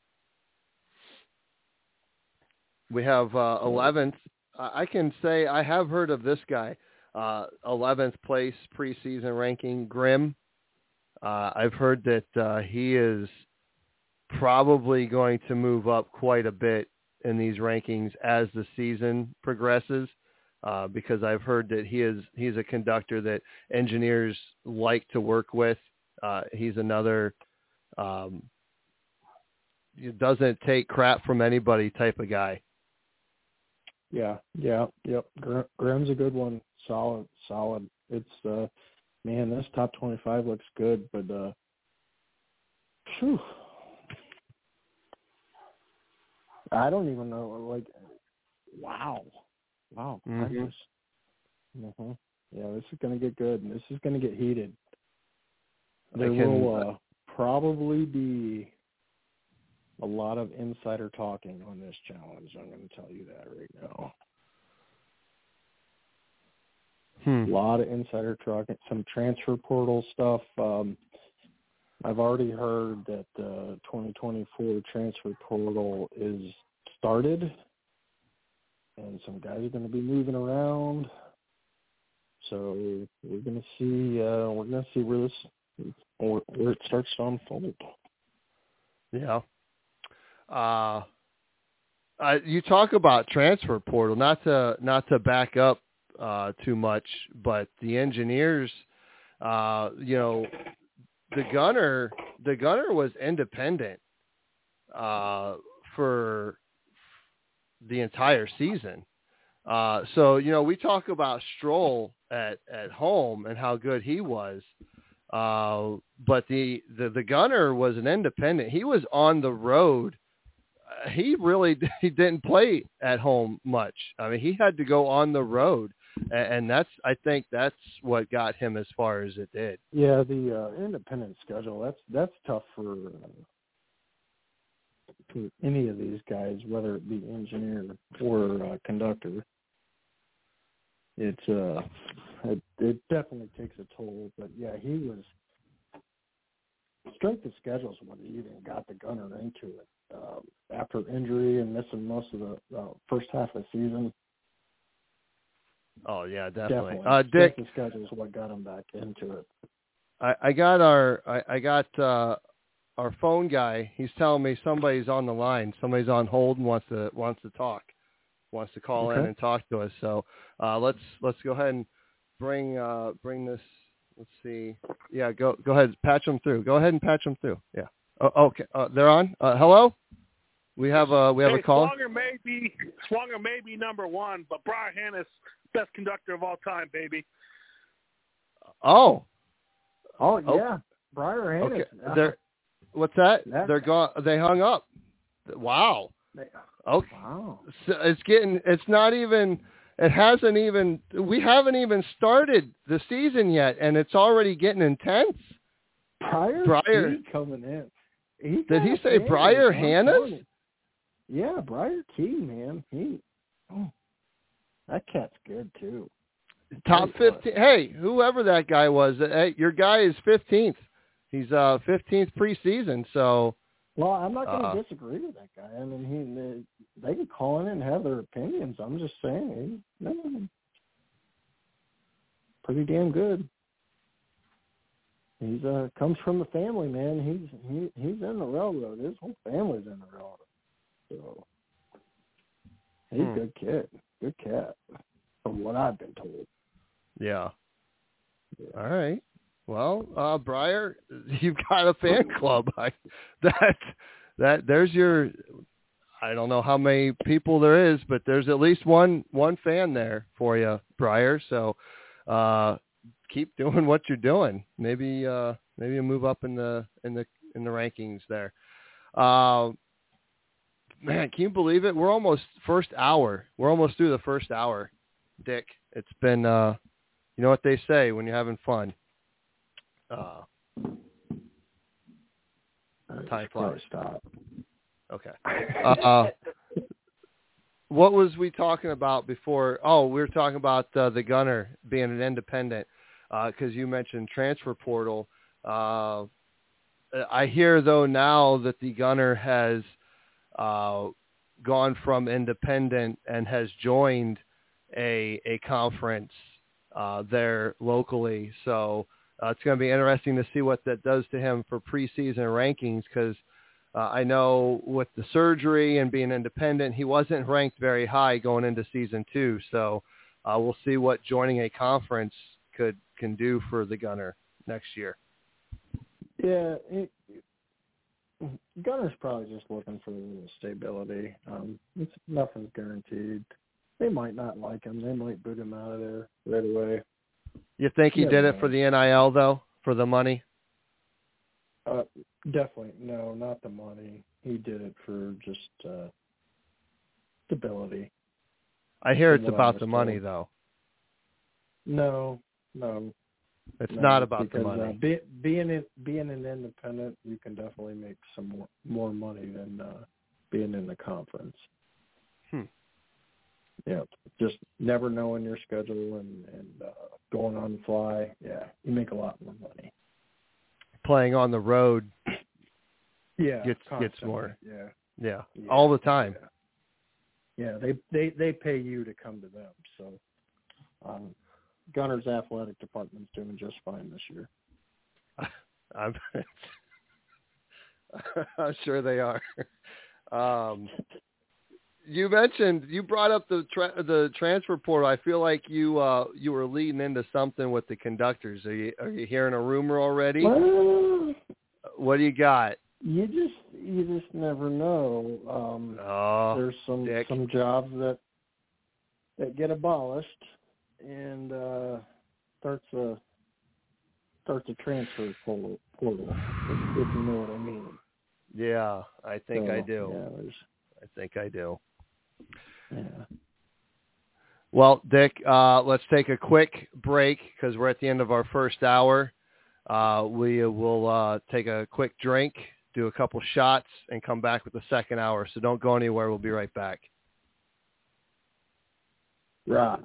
We have uh, eleventh. I can say I have heard of this guy. Uh, eleventh place preseason ranking, Grimm. Uh, I've heard that uh, he is probably going to move up quite a bit in these rankings as the season progresses, uh, because I've heard that he is he's a conductor that engineers like to work with. Uh, he's another um, doesn't take crap from anybody type of guy. Yeah, yeah, yep. Grimm's a good one. Solid, solid. It's uh, man, this top twenty-five looks good, but uh, whew, I don't even know. Like, wow, wow. Mm-hmm. Mm-hmm. Yeah, this is gonna get good, and this is gonna get heated. There can, will uh, probably be a lot of insider talking on this challenge. I'm going to tell you that right now. Hmm. A lot of insider talking, some transfer portal stuff. Um, I've already heard that the twenty twenty-four transfer portal is started, and some guys are going to be moving around. So we're going to see. Uh, we're going to see where this, where, where it starts to unfold. Yeah. Uh, uh, you talk about transfer portal, not to not to back up uh, too much, but the engineers, uh, you know, the gunner, the gunner was independent uh, for the entire season. Uh, so you know, we talk about Stroll at at home and how good he was, uh, but the, the the gunner was an independent. He was on the road. He really he didn't play at home much. I mean, he had to go on the road, and that's I think that's what got him as far as it did. Yeah, the uh, independent schedule that's that's tough for, uh, for any of these guys, whether it be engineer or uh, conductor. It's uh, it, it definitely takes a toll. But yeah, he was strength of schedule is what he even got the gunner into it. Um, after injury and missing most of the uh, first half of the season. Oh yeah, definitely. definitely. Uh, Dick, the schedule is what got him back into it. I, I got our I, I got uh, our phone guy, he's telling me somebody's on the line. Somebody's on hold and wants to wants to talk, wants to call Okay. in and talk to us. So uh, let's let's go ahead and bring uh, bring this. Let's see. Yeah, go go ahead, patch them through. Go ahead and patch them through. Yeah. Oh, okay, uh, they're on. Uh, hello. We have a we have hey, a call. Swonger may be Swonger may be number one, but Briar Hannes, best conductor of all time, baby. Oh. Oh yeah, Oh. Briar Hannes. Okay. They're, what's that? That- They're gone. They hung up. Wow. They, Okay. wow. So it's getting. It's not even. It hasn't even. We haven't even started the season yet, and it's already getting intense. Briar, Briar. Key coming in. He Did he got say fans, Briar I'm Hannes? telling you. Yeah, Briar Key, man. He. Oh, that cat's good too. Top Very fifteen. Hey, whoever that guy was, hey, your guy is fifteenth. He's uh fifteenth preseason. So. Well, I'm not going to Uh, disagree with that guy. I mean, he they, they can call in and have their opinions. I'm just saying, he's man, pretty damn good. He's uh comes from the family, man. He's he he's in the railroad. His whole family's in the railroad. So he's Hmm. a good kid, good cat, from what I've been told. Yeah. Yeah. All right. Well, uh, Briar, you've got a fan club. I, that that there's your. I don't know how many people there is, but there's at least one one fan there for you, Briar. So uh, keep doing what you're doing. Maybe uh, maybe you move up in the in the in the rankings there. Uh, man, can you believe it? We're almost first hour. We're almost through the first hour, Dick. It's been. Uh, you know what they say when you're having fun. Uh, time flies. Stop. Okay. Uh, what was we talking about before? Oh, we were talking about uh, the Gunner being an independent because uh, you mentioned transfer portal. Uh, I hear, though, now that the Gunner has uh, gone from independent and has joined a a conference uh, there locally. So uh, it's going to be interesting to see what that does to him for preseason rankings because uh, I know with the surgery and being independent, he wasn't ranked very high going into season two. So uh, we'll see what joining a conference could can do for the Gunner next year. Yeah, it, Gunner's probably just looking for a little stability. Um, it's, nothing's guaranteed. They might not like him. They might boot him out of there right away. You think he Yeah, did it no. for the N I L, though, for the money? Uh, definitely. No, not the money. He did it for just uh, stability. I hear From it's what I about was the money, told. though. No, no. It's no, not about because, the money. Uh, be, being it, being an independent, you can definitely make some more, more money than uh, being in the conference. Hmm. Yeah, just never knowing your schedule and, and uh, going on the fly. Yeah, you make a lot more money. Playing on the road Yeah, gets constantly. gets more. Yeah. Yeah, yeah, all the time. Yeah. yeah, they they they pay you to come to them. So, um, Gunner's athletic department's doing just fine this year. I'm, I'm sure they are. Um, you mentioned you brought up the tra- the transfer portal. I feel like you uh, you were leading into something with the conductors. Are you are you hearing a rumor already? Well, What do you got? you just you just never know. Um, Oh, there's some Dick. some jobs that that get abolished and uh, starts a starts a transfer portal, portal if, if you know what I mean. Yeah, I think So, I do. Yeah, there's, I think I do. yeah. Well, Dick, uh, let's take a quick break because we're at the end of our first hour. Uh, we will uh, take a quick drink, do a couple shots, and come back with the second hour. So don't go anywhere. We'll be right back. Right.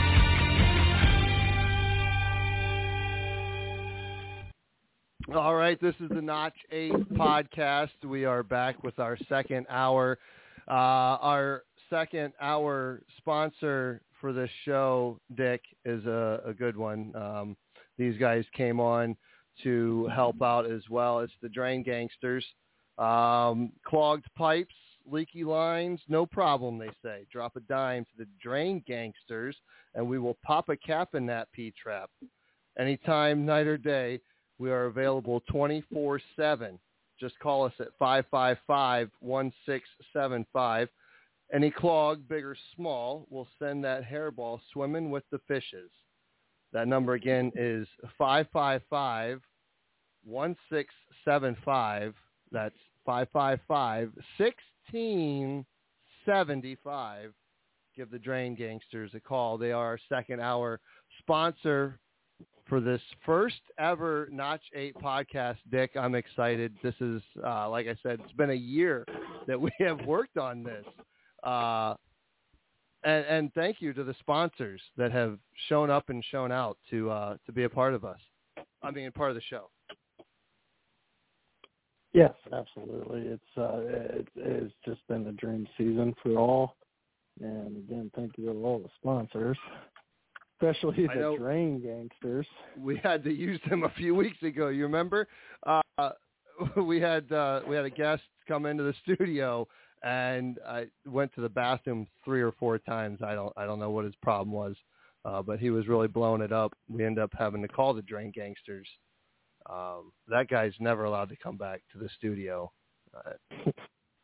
All right. right, this is the Notch eight podcast. We are back with our second hour. Uh, our second hour sponsor for this show, Dick, is a, a good one. Um, these guys came on to help out as well. It's the Drain Gangsters. Um, clogged pipes, leaky lines, no problem, they say. Drop a dime to the Drain Gangsters, and we will pop a cap in that P-trap. Anytime, night or day, we are available twenty-four seven. Just call us at five five five, one six seven five. Any clog, big or small, will send that hairball swimming with the fishes. That number again is five five five, one six seven five. That's five five five, one six seven five. Give the Drain Gangsters a call. They are our second hour sponsor for this first ever Notch eight podcast. Dick, I'm excited. This is, uh, like I said, it's been a year that we have worked on this. Uh, and, and thank you to the sponsors that have shown up and shown out to uh, to be a part of us. I mean, part of the show. Yes, absolutely. It's uh, it, it's just been a dream season for all. And again, thank you to all the sponsors, especially the Drain Gangsters. We had to use them a few weeks ago. You remember? Uh, we had uh, we had a guest come into the studio, and I went to the bathroom three or four times. I don't I don't know what his problem was, uh, but he was really blowing it up. We ended up having to call the Drain Gangsters. Um, that guy's never allowed to come back to the studio. Uh,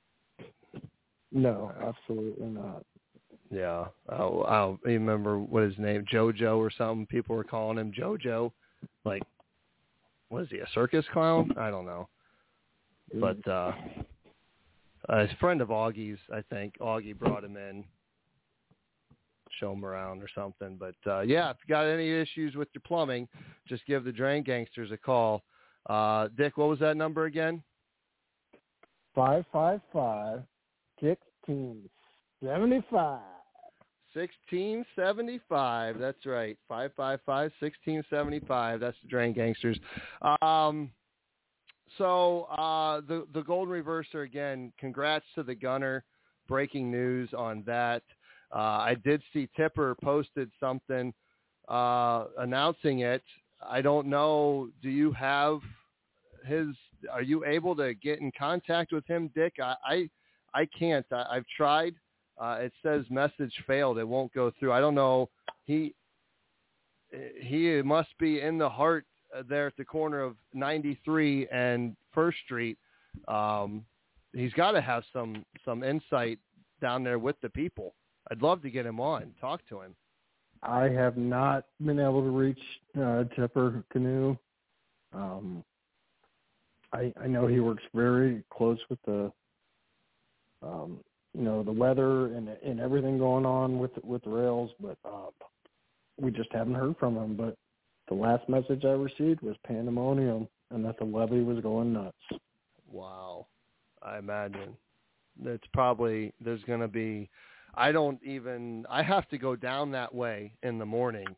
no, absolutely not. Yeah, I'll, I'll remember what his name, JoJo or something. People were calling him JoJo. Like, what is he, a circus clown? I don't know. But uh, a friend of Augie's, I think. Augie brought him in, show him around or something. But, uh, yeah, if you got any issues with your plumbing, just give the Drain Gangsters a call. Uh, Dick, what was that number again? five five five, one six seven five. sixteen seventy-five. That's right. five five five, one six seven five. That's the Drain Gangsters. Um, so uh, the, the Golden Reverser, again, congrats to the Gunner. Breaking news on that. Uh, I did see Tipper posted something uh, announcing it. I don't know. Do you have his – are you able to get in contact with him, Dick? I I, I can't. I, I've tried. Uh, it says message failed. It won't go through. I don't know. He he must be in the heart there at the corner of ninety-three and First Street. Um, he's got to have some some insight down there with the people. I'd love to get him on, talk to him. I have not been able to reach uh, Tipper Canoe. Um, I I know he works very close with the um, you know, the weather and and everything going on with with the rails, but uh, we just haven't heard from him. But the last message I received was pandemonium and that the levee was going nuts. Wow. I imagine. It's probably, there's going to be, I don't even, I have to go down that way in the morning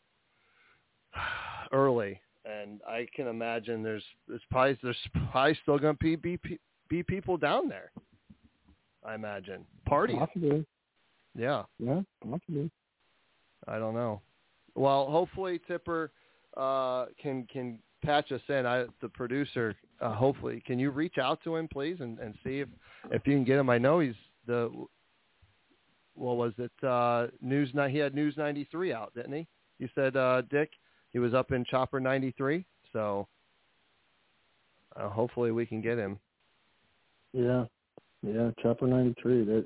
early, and I can imagine there's, there's probably, there's probably still going to be, be, be people down there. I imagine. Party. Possibly. Yeah. Yeah, possibly. I don't know. Well, hopefully Tipper uh, can can patch us in. I, the producer, uh, hopefully. Can you reach out to him, please, and, and see if, if you can get him? I know he's the, what was it, uh, News, he had News ninety-three out, didn't he? You said, uh, Dick, he was up in Chopper ninety-three, so uh, hopefully we can get him. Yeah. Yeah, Chopper ninety-three. That,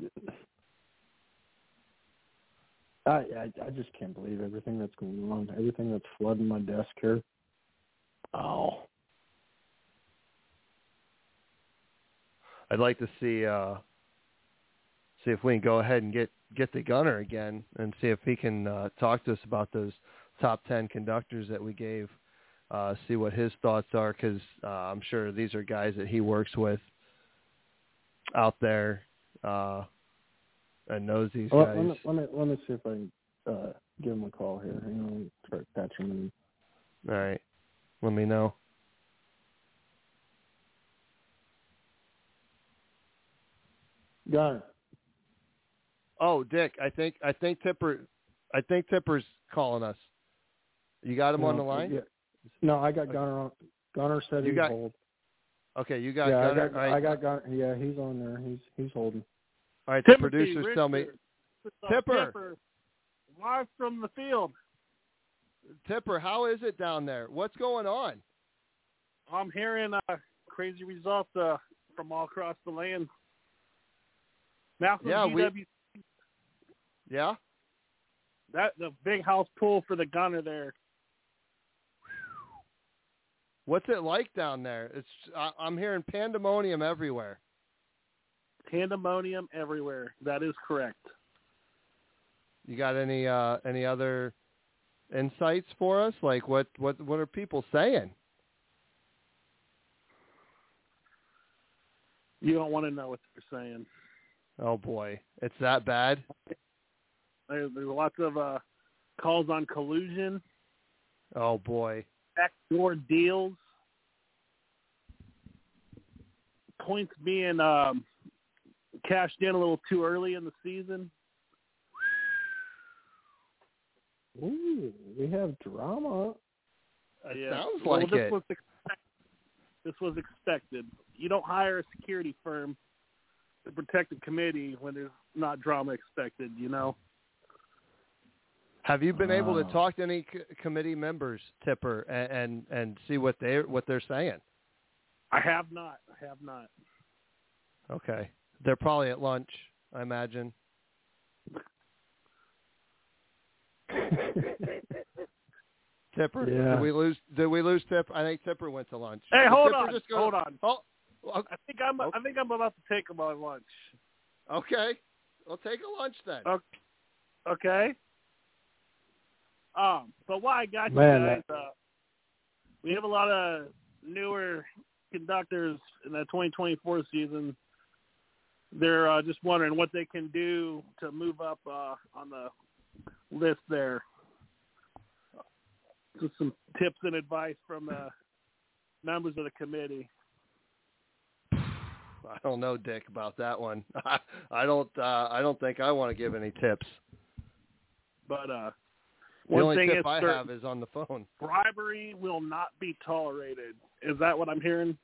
I, I I just can't believe everything that's going on. Everything that's flooding my desk here. Oh. I'd like to see uh, see if we can go ahead and get, get the Gunner again and see if he can uh, talk to us about those top ten conductors that we gave. Uh, see what his thoughts are, because uh, I'm sure these are guys that he works with out there uh, and knows these well, guys. Let me, let me let me see if I can uh, give him a call here. You know, try to catch him. In. All right, let me know. Gunner. Oh, Dick, I think I think Tipper, I think Tipper's calling us. You got him no, on the line? Yeah. No, I got Gunner on. Gunner said you he'd got, hold. Okay, you got yeah, Gunner. I got, right. I got Gunner. Yeah, he's on there. He's he's holding. All right, the Timothy, producers Richard, tell me. Tipper. Tipper, live from the field. Tipper, how is it down there? What's going on? I'm hearing uh, crazy results uh, from all across the land. Malcolm Yeah, G W. we. Yeah. That the big house pool for the Gunner there. What's it like down there? It's I, I'm hearing pandemonium everywhere. Pandemonium everywhere. That is correct. You got any uh, any other insights for us? Like what, what, what are people saying? You don't want to know what they're saying. Oh boy, it's that bad. There, there's lots of uh, calls on collusion, Oh boy. backdoor deals, points being um, cashed in a little too early in the season. Ooh, we have drama. It yeah. sounds well, like this it. Was expect- this was expected. You don't hire a security firm to protect the committee when there's not drama expected, you know? Have you been able to Oh. talk to any c- committee members, Tipper, and, and and see what they what they're saying? I have not. I have not. Okay, they're probably at lunch, I imagine. Tipper, Yeah. did we lose? Did we lose Tipper? I think Tipper went to lunch. Hey, Did hold Tipper on. just go- Hold on. Oh, well, I think I'm. Okay. I think I'm about to take my lunch. okay. We'll take a lunch then. Okay. Okay. Um. So why I got Man, you guys? Uh, we have a lot of newer conductors in the twenty twenty-four season. They're uh, just wondering what they can do to move up uh, on the list there. Just some tips and advice from the members of the committee. I don't know, Dick, about that one. I don't. Uh, I don't think I want to give any tips. But uh, The one only thing tip is I certain, have is on the phone. bribery will not be tolerated. Is that what I'm hearing?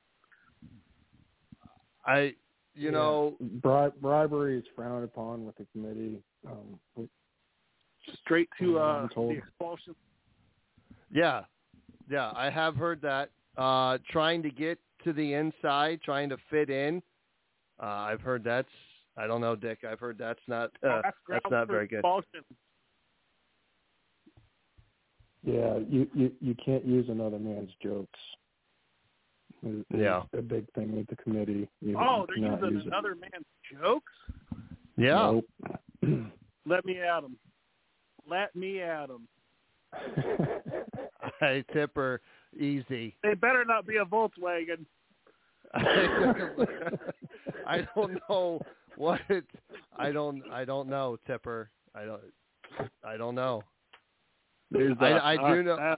I, you Yeah. know, Bri- bribery is frowned upon with the committee. Um, we- Straight to Yeah, uh, I'm told. the expulsion. yeah, yeah, I have heard that. Uh, trying to get to the inside, trying to fit in. Uh, I've heard that's. I don't know, Dick. I've heard that's not. Uh, That's that's grounds not for very good. expulsion. yeah, you, you you can't use another man's jokes. Is- is Yeah. a big thing with the committee. You, Oh, you they're cannot using use it. another man's jokes? Yeah. Nope. Let me at them. Let me at them. Hey, Tipper, easy. They better not be a Volkswagen. I don't know what it, I don't I don't know, Tipper. I don't I don't know. There's I, uh, I uh, do know uh,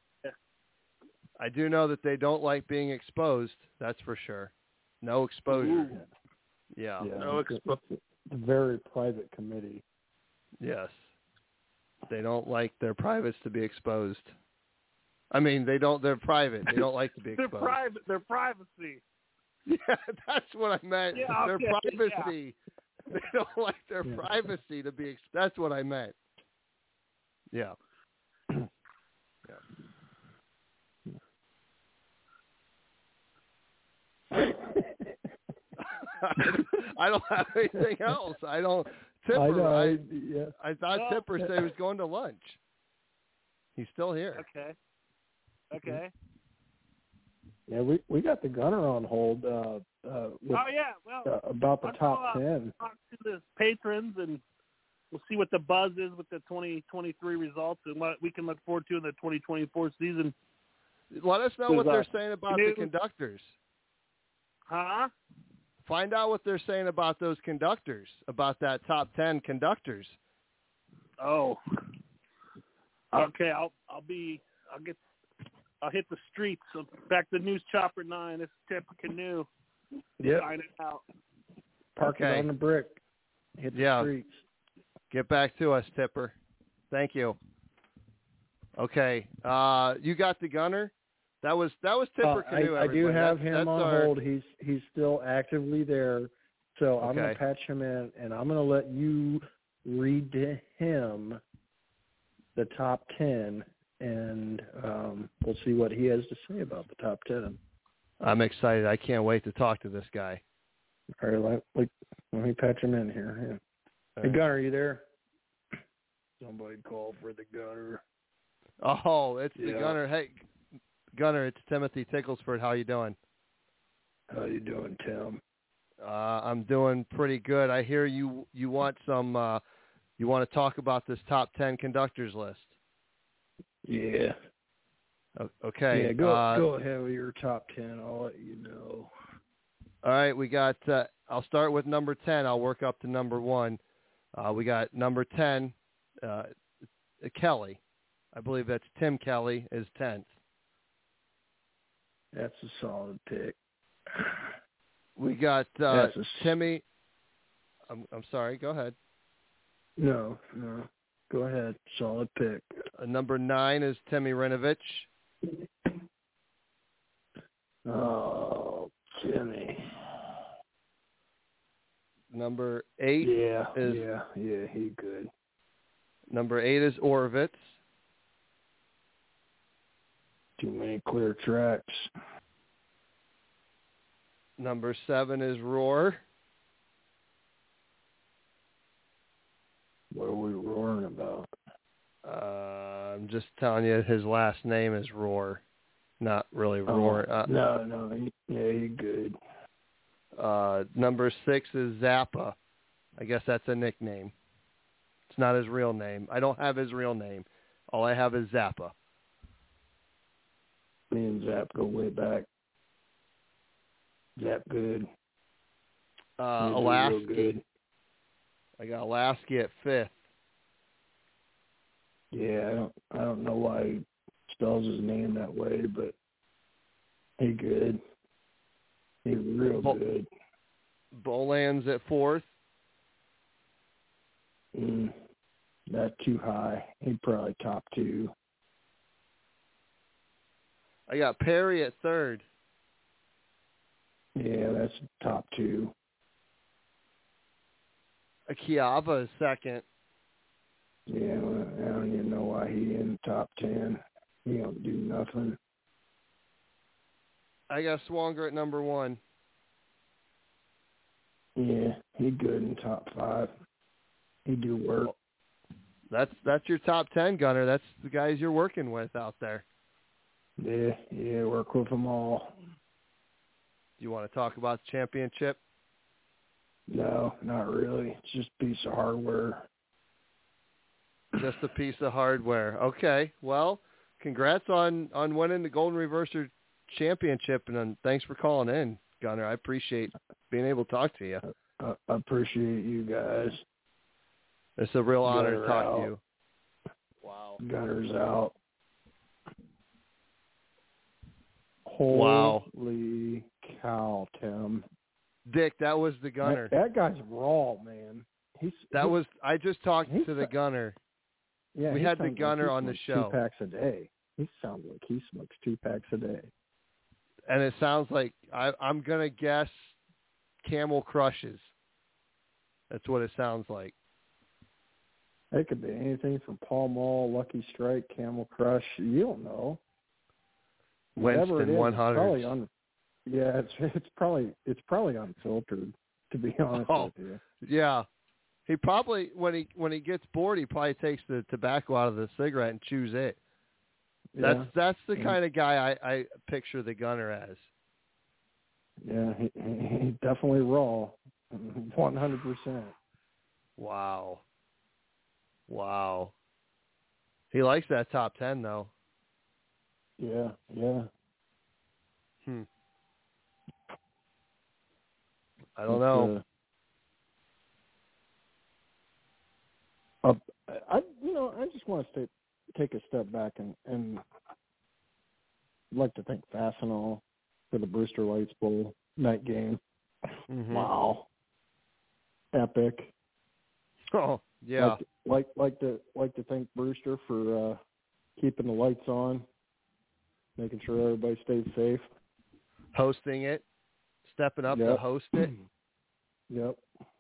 I do know that they don't like being exposed, that's for sure. No exposure. Ooh. Yeah. Yeah, No it's, a, expo- it's a very private committee. Yes. They don't like their privates to be exposed. I mean, they don't they're private. They don't like to be Their exposed. private, their privacy. Yeah, that's what I meant. Yeah, their okay, privacy. They don't like their Yeah. privacy to be. Ex- that's what I meant. Yeah. Yeah. I don't have anything else. I don't. Tipper. I know. I, I, yeah. I thought Well- Tipper said he was going to lunch. He's still here. Okay. Okay. Yeah, we we got the Gunner on hold uh, uh, with, Oh, yeah. Well, uh, about the I'll top go, uh, ten. talk to the patrons, and we'll see what the buzz is with the twenty twenty-three results and what we can look forward to in the twenty twenty-four season. Let us know There's, what they're uh, saying about new- the conductors. Huh? Find out what they're saying about those conductors, about that top ten conductors. Oh. Okay, I'll I'll be I'll get I'll hit the streets. So back to News Chopper nine. This is Tip Canoe Yeah. signing out. park Okay. it on the brick, hit the Yeah. streets. Get back to us, Tipper. Thank you. Okay, uh, you got the gunner. That was that was Tipper Uh, Canoe. I, I do everybody. have that's, him that's on our, hold. He's he's still actively there, so I'm Okay. gonna patch him in, and I'm gonna let you read to him the top ten, and um, we'll see what he has to say about the top ten. I'm excited. I can't wait to talk to this guy. All right, let, let, let me patch him in here. Yeah. All Hey, right. Gunner, are you there? Somebody call for the Gunner. Oh, it's the Yeah. gunner. Hey, Gunner, it's Timothy Ticklesford. How you doing? How you doing, Tim? Uh, I'm doing pretty good. I hear you. You want some. Uh, you want to talk about this top ten conductors list? Yeah. O- Okay. Yeah, go uh, go ahead with your top ten. I'll let you know. All right, we got. Uh, I'll start with number ten. I'll work up to number one. Uh, we got number ten, uh, Kelly. I believe that's Tim Kelly is tenth. That's a solid pick. We got uh, That's a s- Timmy. I'm I'm sorry. Go ahead. No, no. Go ahead. Solid pick. Uh, number nine is Timmy Rinovich. Oh, Jimmy. Number eight. Yeah, is- yeah, yeah. He good. Number eight is Orovitz. Too many clear tracks. Number seven is Roar. What are we roaring about? Uh, I'm just telling you, his last name is Roar, not really Oh, Roar. Uh, no, no. He, yeah, he good. uh, number six is Zappa. I guess that's a nickname. It's not his real name. I don't have his real name. All I have is Zappa. Me and Zap go way back. Zap good. Uh, He do real Alaska. good. I got Alaska at fifth. Yeah, I don't, I don't know why he spells his name that way, but he good. He real Bo- good. Boland's at fourth. Mm, not too high. He'd probably top two. I got Perry at third. Yeah, that's top two. Akiava is second. Yeah, well, I don't even know why he in the top ten. He don't do nothing. I got Swanger at number one. Yeah, he good in top five. He do work. That's that's your top ten, Gunner. That's the guys you're working with out there. Yeah, yeah, work with them all. Do you want to talk about the championship? No, not really. It's just a piece of hardware. Just a piece of hardware. Okay. Well, congrats on, on winning the Golden Reverser Championship, and um, thanks for calling in, Gunner. I appreciate being able to talk to you. I, I appreciate you guys. It's a real honor Gunner to talk out. to you. Wow. Gunner's out. Wow. Holy cow, Tim. Dick, that was the Gunner. That, that guy's raw, man. He's That he, was I just talked he's to the Gunner. yeah. we he had the sounds like Gunner he on the smokes show. Two packs a day. He sounds like he smokes two packs a day. And it sounds like I, I'm gonna guess Camel Crushes. That's what it sounds like. It could be anything from Pall Mall, Lucky Strike, Camel Crush. You don't know. Whatever Winston it is, one it's probably hundred. un, yeah, it's it's probably it's probably unfiltered. To be honest Oh. with you. Yeah. He probably when he when he gets bored he probably takes the tobacco out of the cigarette and chews it. That's Yeah. that's the Yeah. kind of guy I, I picture the Gunner as. Yeah, he, he, he's definitely raw, one hundred percent. Wow. Wow. He likes that top ten though. Yeah, yeah. Hmm. I don't know. It's, Uh, uh, I you know I just want to stay, take a step back and and I'd like to thank Fastenal for the Brewster Lights Bowl night game. Mhm. Wow, epic. Oh, yeah. Like, like, like to like to thank Brewster for uh, keeping the lights on, making sure everybody stays safe. Hosting it, stepping up yep. to host it. Yep.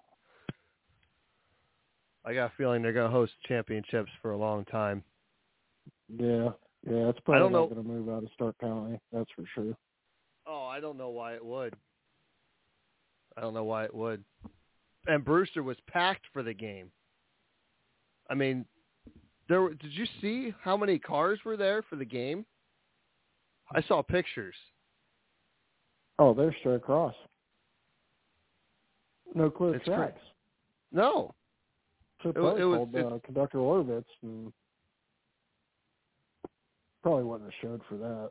I got a feeling they're going to host championships for a long time. Yeah, yeah, it's probably not going to move out of Stark County. That's for sure. Oh, I don't know why it would. I don't know why it would. And Brewster was packed for the game. I mean, there. Did you see how many cars were there for the game? I saw pictures. Oh, they're straight across. No clear It's tracks. Cra- no. So it, probably it was called uh, Conductor Orovitz, and probably wouldn't have showed for that.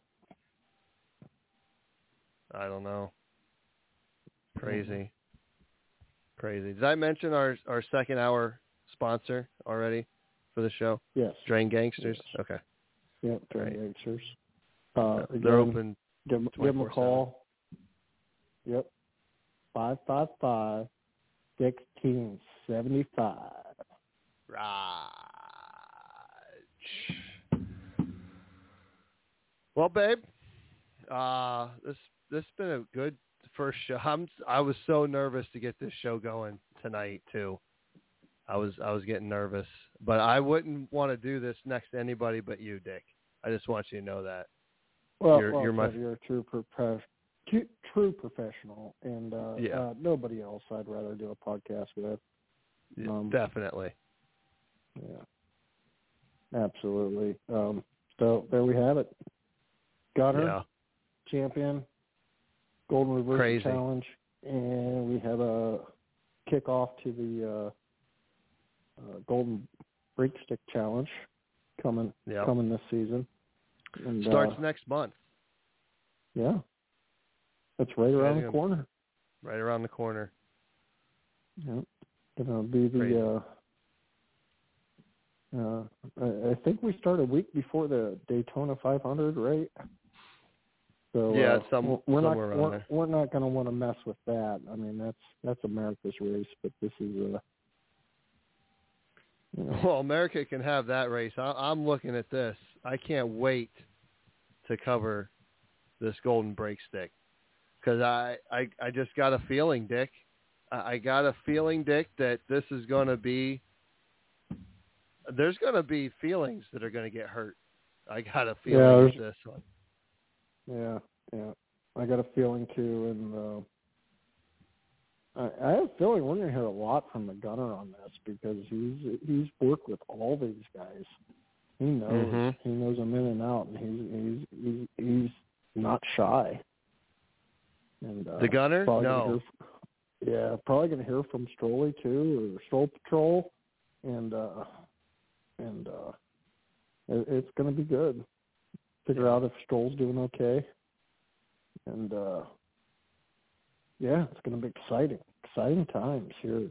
I don't know. Crazy. Mm-hmm. Crazy. Did I mention our, our second hour sponsor already for the show? Yes. Drain Gangsters? Yes. Okay. Yep, Drain Right. Gangsters. Uh, yeah, again, they're open give, give them a call. Yep. five five five, one six seven five. Right. Well, babe, uh, this this has been a good first show. I'm I was so nervous to get this show going tonight too. I was I was getting nervous, but I wouldn't want to do this next to anybody but you, Dick. I just want you to know that. Well, you're, well you're my you're a true prof- true, true professional, and uh, yeah. uh, nobody else I'd rather do a podcast with. Um, Definitely. Yeah. Absolutely. Um, so there we have it. Gunner, yeah. champion, Golden Reversal Crazy. Challenge, and we have a kickoff to the uh, uh, Golden Breakstick Challenge coming yep. coming this season. And, starts uh, next month. Yeah. That's right around yeah, the corner. Right around the corner. Yep. Gonna be the uh, uh I, I think we start a week before the Daytona five hundred, right? So yeah, uh, some, we're not somewhere around we're, there. we're not going to want to mess with that. I mean, that's that's America's race, but this is a. You know. Well, America can have that race. I, I'm looking at this. I can't wait to cover this Golden Breakstick because I, I I just got a feeling, Dick. I, I got a feeling, Dick, that this is going to be. There's going to be feelings that are going to get hurt. I got a feeling yeah, with this one. Yeah, yeah. I got a feeling too, and uh, I, I have a feeling we're going to hear a lot from the Gunner on this because he's he's worked with all these guys. He knows mm-hmm. he knows them in and out, and he's he's he's, he's not shy. And uh, the Gunner, no, from, yeah, probably going to hear from Strolly too, or Stroll Patrol, and uh, and uh, it, it's going to be good. Figure yeah. out if Stroll's doing okay. And, uh, yeah, it's going to be exciting. Exciting times here.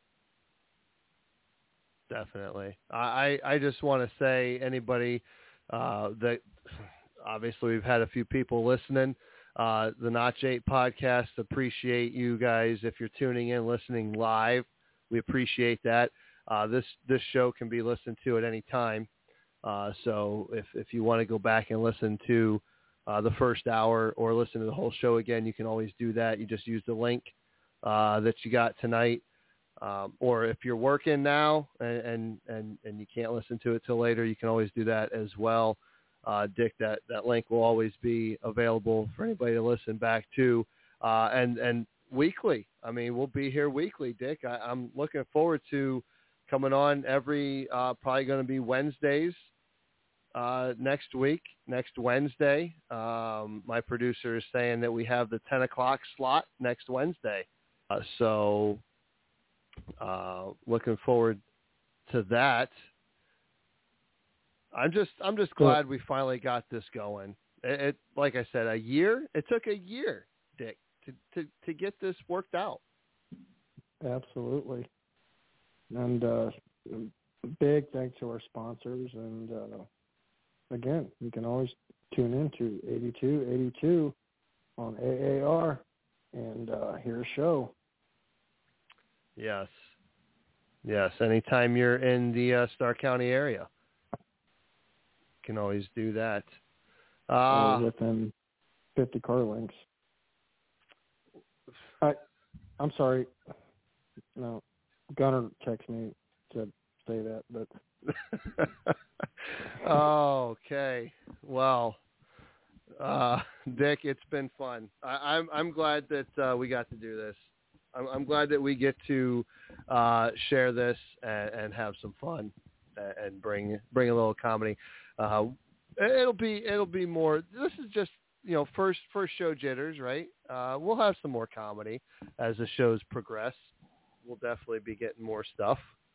Definitely. I, I just want to say anybody uh, that obviously we've had a few people listening. Uh, the Notch eight podcast, appreciate you guys. If you're tuning in, listening live, we appreciate that. Uh, this, this show can be listened to at any time. Uh, so if, if you want to go back and listen to uh, the first hour or listen to the whole show again, you can always do that. You just use the link uh, that you got tonight. Um, or if you're working now and, and, and, and you can't listen to it till later, you can always do that as well. Uh, Dick, that, that link will always be available for anybody to listen back to. Uh, and, and weekly, I mean, we'll be here weekly, Dick. I, I'm looking forward to coming on every, uh, probably going to be Wednesdays. Uh, next week, next Wednesday, um, my producer is saying that we have the ten o'clock slot next Wednesday. Uh, so uh, looking forward to that. I'm just, I'm just glad we finally got this going. It, it, like I said, a year. It took a year, Dick, to, to, to get this worked out. Absolutely. And uh, big thanks to our sponsors and. Uh, Again, you can always tune in to eighty-two eighty-two on A A R and uh, hear a show. Yes. Yes. Anytime you're in the uh, Starr County area, you can always do that. Uh, or within fifty car links. I, I'm sorry. No, Gunner texted me to say that, but. Oh, okay. Well, uh, Dick, it's been fun. I, I'm I'm glad that uh, we got to do this. I'm, I'm glad that we get to uh, share this and, and have some fun and bring bring a little comedy. Uh, it'll be it'll be more. This is just you know first first show jitters, right? Uh, we'll have some more comedy as the shows progress. We'll definitely be getting more stuff.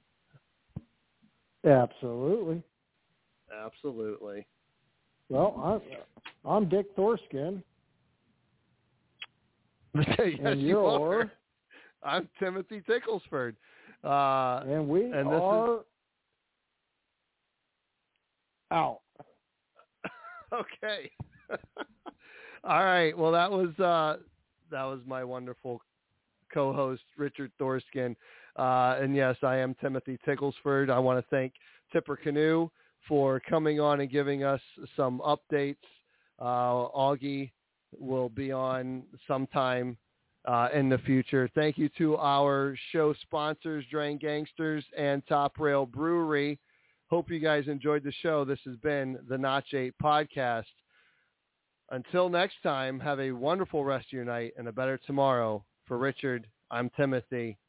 Absolutely. Absolutely. Well, I'm, I'm Dick Thorskin. yes, and you you're... are. I'm Timothy Ticklesford. Uh, and we and this are is... out. Okay. All right. Well, that was uh, that was my wonderful co-host, Richard Thorskin. Uh, and yes, I am Timothy Ticklesford. I want to thank Tipper Canoe for coming on and giving us some updates. Uh, Augie will be on sometime uh, in the future. Thank you to our show sponsors, Drain Gangsters and Top Rail Brewery. Hope you guys enjoyed the show. This has been the Notch eight Podcast. Until next time, have a wonderful rest of your night and a better tomorrow. For Richard, I'm Timothy.